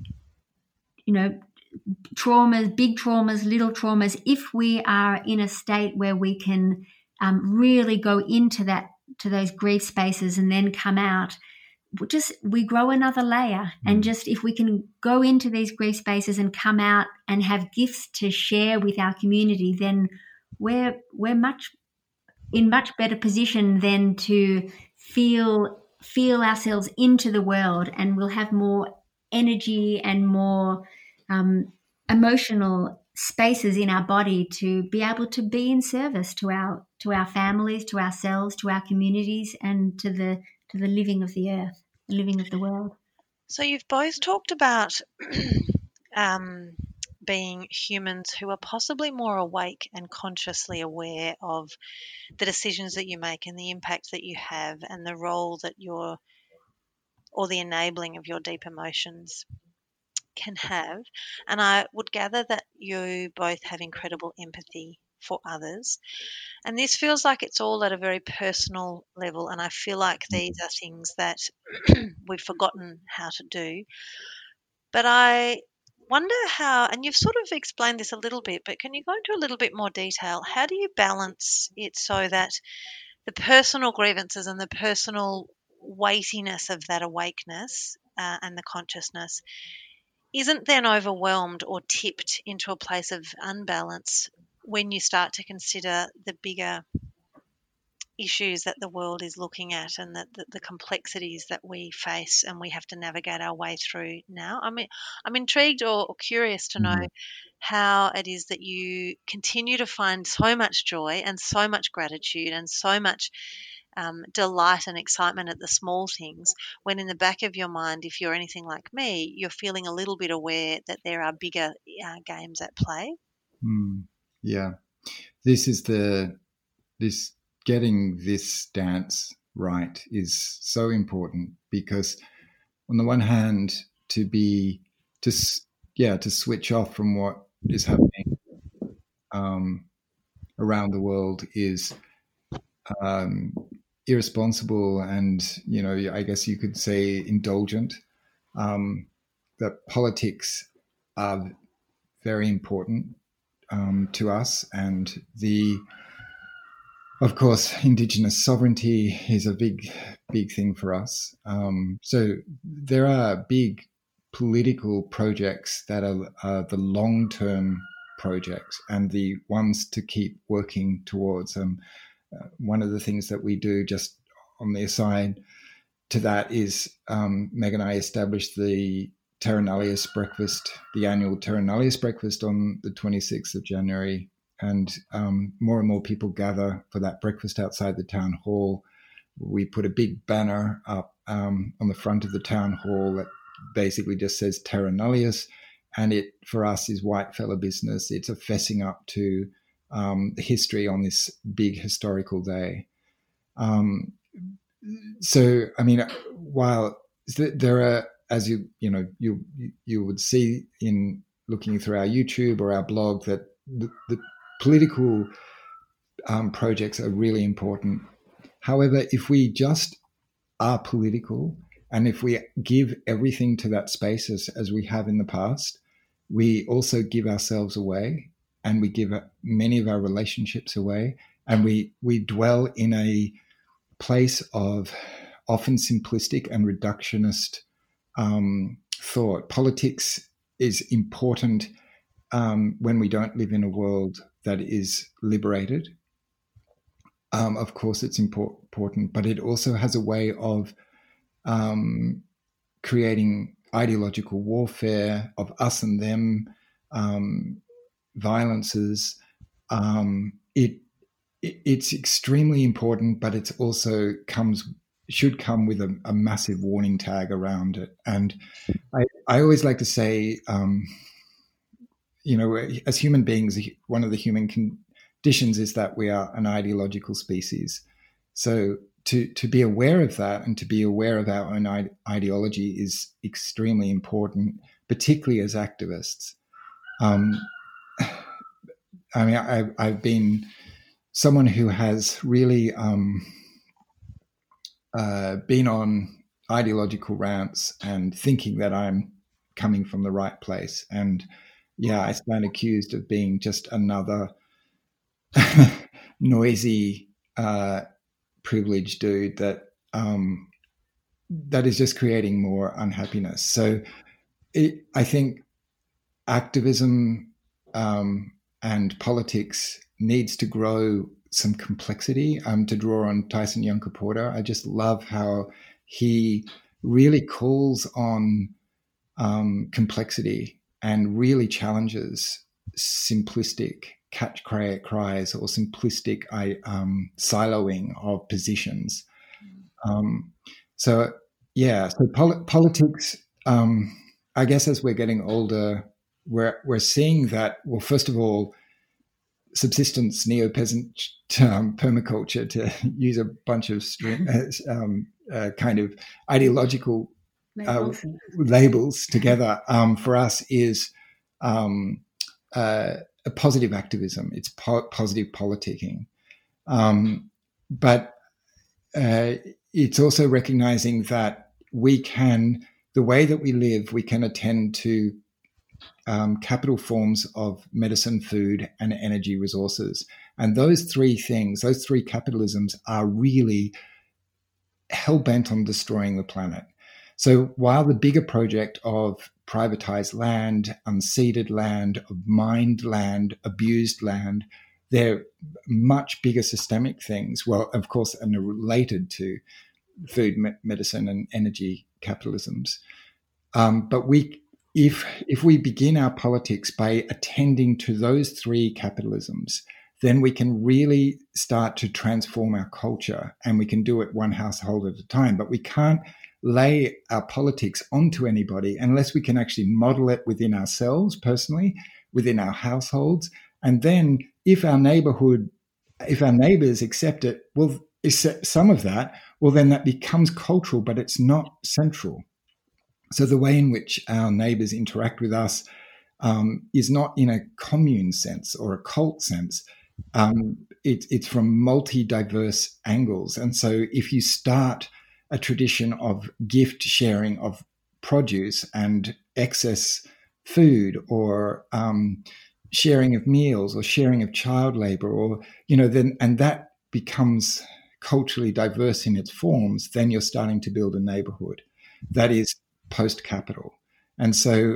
traumas, big traumas, little traumas. If we are in a state where we can really go into those grief spaces and then come out, we grow another layer. And just if we can go into these grief spaces and come out and have gifts to share with our community, then we're in much better position then to feel ourselves into the world, and we'll have more energy and more emotional spaces in our body to be able to be in service to our families, to ourselves, to our communities, and to the living of the earth, the living of the world. So you've both talked about being humans who are possibly more awake and consciously aware of the decisions that you make and the impact that you have and the role that or the enabling of your deep emotions can have. And I would gather that you both have incredible empathy for others. And this feels like it's all at a very personal level. And I feel like these are things that we've forgotten how to do. But I wonder how, and you've sort of explained this a little bit, but can you go into a little bit more detail? How do you balance it so that the personal grievances and the personal weightiness of that awakeness and the consciousness isn't then overwhelmed or tipped into a place of unbalance when you start to consider the bigger issues that the world is looking at and the complexities that we face and we have to navigate our way through now? I mean, I'm intrigued or curious to know how it is that you continue to find so much joy and so much gratitude and so much delight and excitement at the small things, when in the back of your mind, if you're anything like me, you're feeling a little bit aware that there are bigger games at play. Yeah, getting this dance right is so important, because on the one hand, to switch off from what is happening around the world is irresponsible and, I guess you could say indulgent. That politics are very important to us, and of course, Indigenous sovereignty is a big thing for us. So there are big political projects that are the long-term projects and the ones to keep working towards. One of the things that we do, just on the aside to that, is Meg and I established the Terra Nullius breakfast, the annual Terra Nullius breakfast on the 26th of January. And more and more people gather for that breakfast outside the town hall. We put a big banner up on the front of the town hall that basically just says Terra Nullius. And it, for us, is white fella business. It's a fessing up to the history on this big historical day. So, I mean, while there are, as you would see in looking through our YouTube or our blog, that the political projects are really important. However, if we just are political and if we give everything to that space as we have in the past, we also give ourselves away, and we give many of our relationships away, and we dwell in a place of often simplistic and reductionist thought. Politics is important when we don't live in a world that is liberated. Of course, it's important, but it also has a way of creating ideological warfare of us and them, violences. It's extremely important, but it's also should come with a massive warning tag around it. And I always like to say, as human beings, one of the human conditions is that we are an ideological species. So to be aware of that and to be aware of our own ideology is extremely important, particularly as activists. I mean, I've been someone who has really been on ideological rants and thinking that I'm coming from the right place. And yeah, I stand accused of being just another noisy, privileged dude that is just creating more unhappiness. So I think activism and politics needs to grow some complexity. To draw on Tyson Yunkaporta, I just love how he really calls on complexity and really challenges simplistic catch cries or simplistic siloing of positions. So politics, I guess as we're getting older, we're seeing that, well, first of all, subsistence neo-peasant permaculture, to use a bunch of kind of ideological labels together, for us is a positive activism. It's positive politicking. But it's also recognizing that the way that we live, we can attend to capital forms of medicine, food, and energy resources. And those three capitalisms are really hell-bent on destroying the planet. So while the bigger project of privatized land, unceded land, mined land, abused land, they're much bigger systemic things. Well, of course, and are related to food, medicine, and energy capitalisms. But if we begin our politics by attending to those three capitalisms, then we can really start to transform our culture, and we can do it one household at a time. But we can't lay our politics onto anybody unless we can actually model it within ourselves personally, within our households. And then if our neighbors accept it, well, accept some of that, well, then that becomes cultural, but it's not central. So the way in which our neighbors interact with us is not in a commune sense or a cult sense. It's from multi-diverse angles. And so if you start a tradition of gift sharing of produce and excess food, or sharing of meals, or sharing of child labor, or, then, and that becomes culturally diverse in its forms, then you're starting to build a neighborhood that is post-capital. And so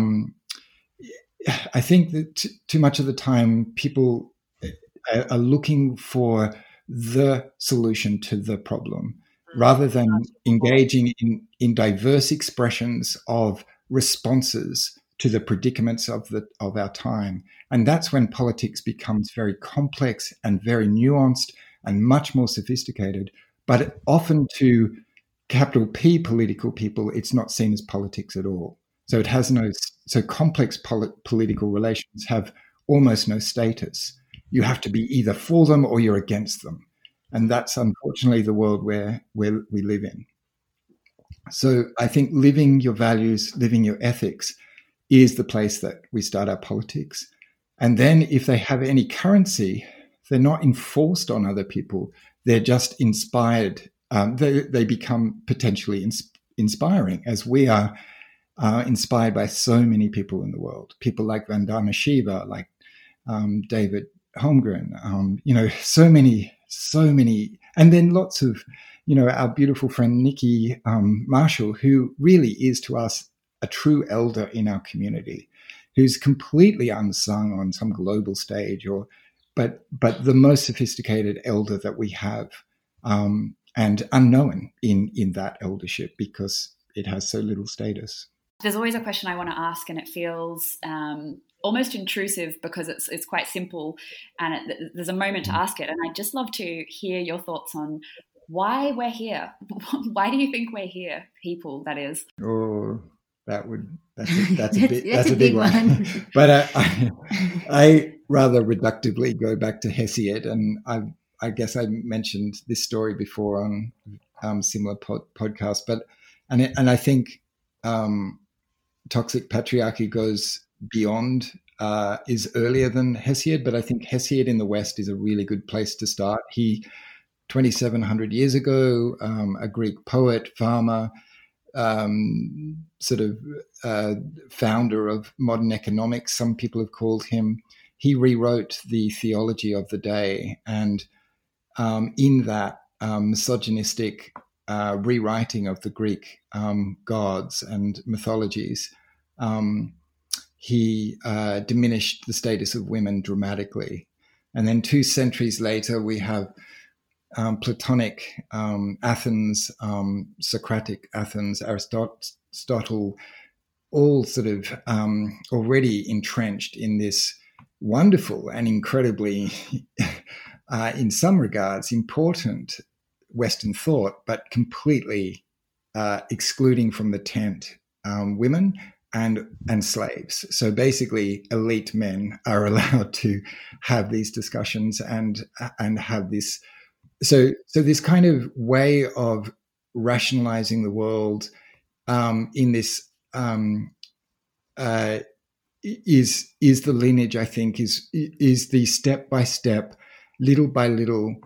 I think that too much of the time people are looking for the solution to the problem, rather than engaging in diverse expressions of responses to the predicaments of our time. And that's when politics becomes very complex and very nuanced and much more sophisticated. But often to capital P political people, it's not seen as politics at all. So it has so complex political relations have almost no status. You have to be either for them or you're against them. And that's unfortunately the world where we live in. So I think living your values, living your ethics is the place that we start our politics. And then if they have any currency, they're not enforced on other people. They're just inspired. They become potentially inspiring, as we are inspired by so many people in the world. People like Vandana Shiva, like David Holmgren, so many, and then lots of, our beautiful friend Nikki Marshall, who really is to us a true elder in our community, who's completely unsung on some global stage, but the most sophisticated elder that we have, and unknown in that eldership because it has so little status. There's always a question I want to ask, and it feels almost intrusive because it's quite simple, and there's a moment to ask it. And I'd just love to hear your thoughts on why we're here. Why do you think we're here, people, that is? Oh, that's a big one. But I rather reductively go back to Hesiod, and I guess I mentioned this story before on similar podcasts. But and I think toxic patriarchy goes beyond, is earlier than Hesiod, but I think Hesiod in the West is a really good place to start. He, 2,700 years ago, a Greek poet, farmer, founder of modern economics, some people have called him. He rewrote the theology of the day, and in that misogynistic rewriting of the Greek gods and mythologies, he diminished the status of women dramatically. And then 2 centuries later, we have Platonic Athens, Socratic Athens, Aristotle, all sort of already entrenched in this wonderful and incredibly, in some regards, important Western thought, but completely excluding from the tent women and slaves. So basically, elite men are allowed to have these discussions and have this. So this kind of way of rationalizing the world in this is the lineage, I think, is the step by step, little by little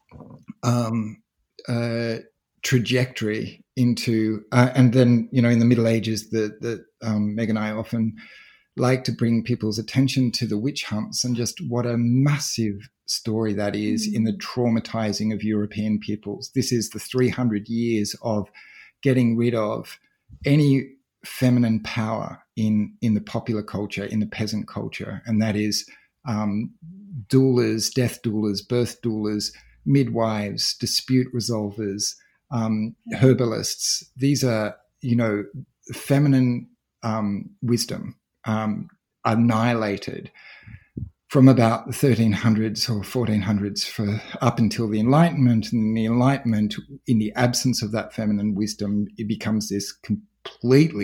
trajectory into, and then, you know, in the Middle Ages, that Meg and I often like to bring people's attention to the witch hunts and just what a massive story that is in the traumatizing of European peoples. This is the 300 years of getting rid of any feminine power in the popular culture, in the peasant culture, and that is doulas, death doulas, birth doulas, midwives, dispute resolvers, herbalists. These are, you know, feminine wisdom annihilated from about the 1300s or 1400s for up until the Enlightenment. And the Enlightenment, in the absence of that feminine wisdom, it becomes this completely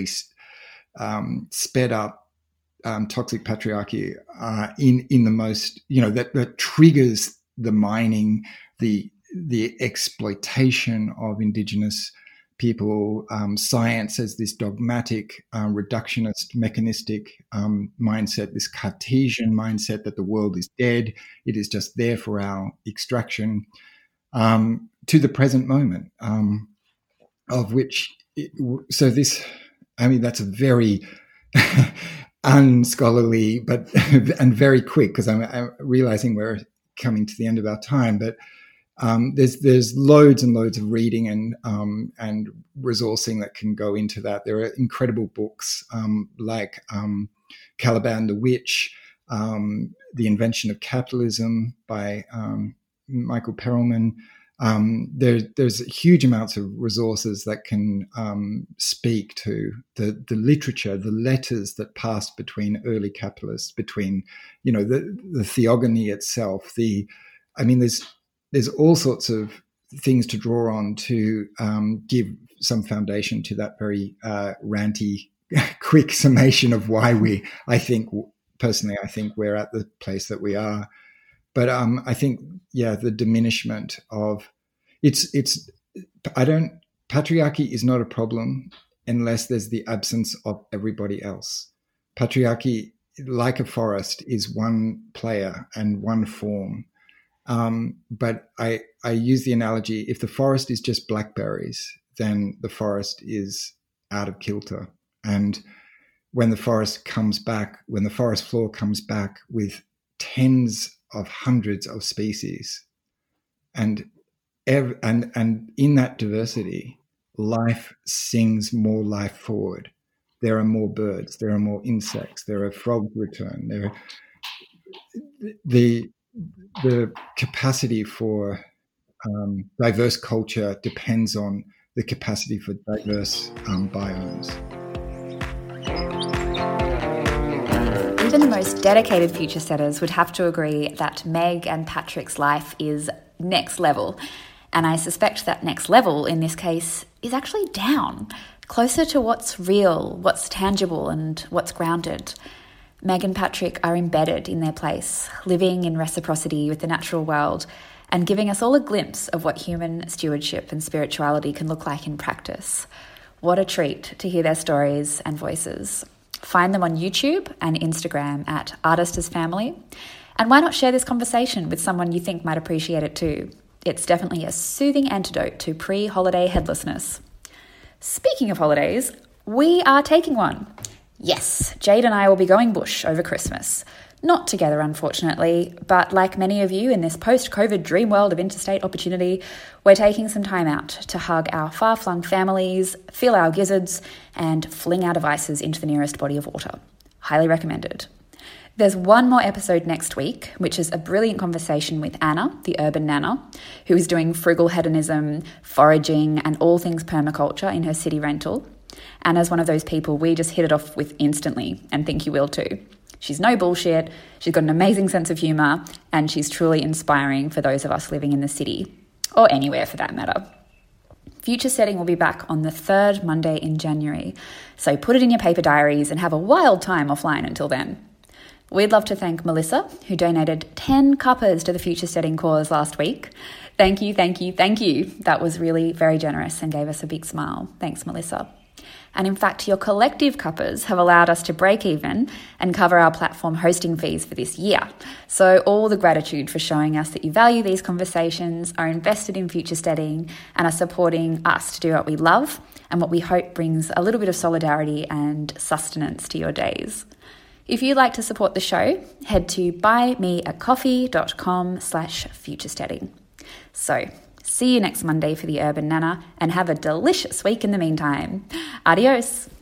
sped up toxic patriarchy in the most, you know, that triggers the mining, the exploitation of Indigenous people, science as this dogmatic, reductionist, mechanistic mindset, this Cartesian mindset that the world is dead, it is just there for our extraction, to the present moment, of which, so this, I mean, that's a very unscholarly, but and very quick, because I'm realizing we're coming to the end of our time, but there's loads and loads of reading and resourcing that can go into that. There are incredible books like Caliban the Witch, The Invention of Capitalism by Michael Perelman. There's huge amounts of resources that can speak to the literature, the letters that passed between early capitalists, between, you know, the theogony itself. There's all sorts of things to draw on to give some foundation to that very ranty, quick summation of why I think we're at the place that we are. But I think, yeah, the diminishment of patriarchy is not a problem unless there's the absence of everybody else. Patriarchy, like a forest, is one player and one form. But I use the analogy, if the forest is just blackberries, then the forest is out of kilter. And when the forest floor comes back with tens of hundreds of species, and in that diversity, life sings more life forward. There are more birds, there are more insects, there are frogs return. The capacity for diverse culture depends on the capacity for diverse biomes. Even the most dedicated future setters would have to agree that Meg and Patrick's life is next level. And I suspect that next level in this case is actually down, closer to what's real, what's tangible, and what's grounded. Meg and Patrick are embedded in their place, living in reciprocity with the natural world and giving us all a glimpse of what human stewardship and spirituality can look like in practice. What a treat to hear their stories and voices. Find them on YouTube and Instagram at Artist as Family. And why not share this conversation with someone you think might appreciate it too? It's definitely a soothing antidote to pre-holiday headlessness. Speaking of holidays, we are taking one. Yes, Jade and I will be going bush over Christmas. Not together, unfortunately, but like many of you in this post-COVID dream world of interstate opportunity, we're taking some time out to hug our far-flung families, feel our gizzards, and fling our devices into the nearest body of water. Highly recommended. There's one more episode next week, which is a brilliant conversation with Anna, the urban nana, who is doing frugal hedonism, foraging, and all things permaculture in her city rental. Anna's one of those people we just hit it off with instantly and think you will too. She's no bullshit, she's got an amazing sense of humour, and she's truly inspiring for those of us living in the city, or anywhere for that matter. Future Setting will be back on the third Monday in January, so put it in your paper diaries and have a wild time offline until then. We'd love to thank Melissa, who donated 10 cuppers to the Future Setting cause last week. Thank you, thank you, thank you. That was really very generous and gave us a big smile. Thanks, Melissa. And in fact, your collective cuppers have allowed us to break even and cover our platform hosting fees for this year. So all the gratitude for showing us that you value these conversations, are invested in Future Setting, and are supporting us to do what we love and what we hope brings a little bit of solidarity and sustenance to your days. If you'd like to support the show, head to buymeacoffee.com/futuresteading. So, see you next Monday for the Urban Nana, and have a delicious week in the meantime. Adios.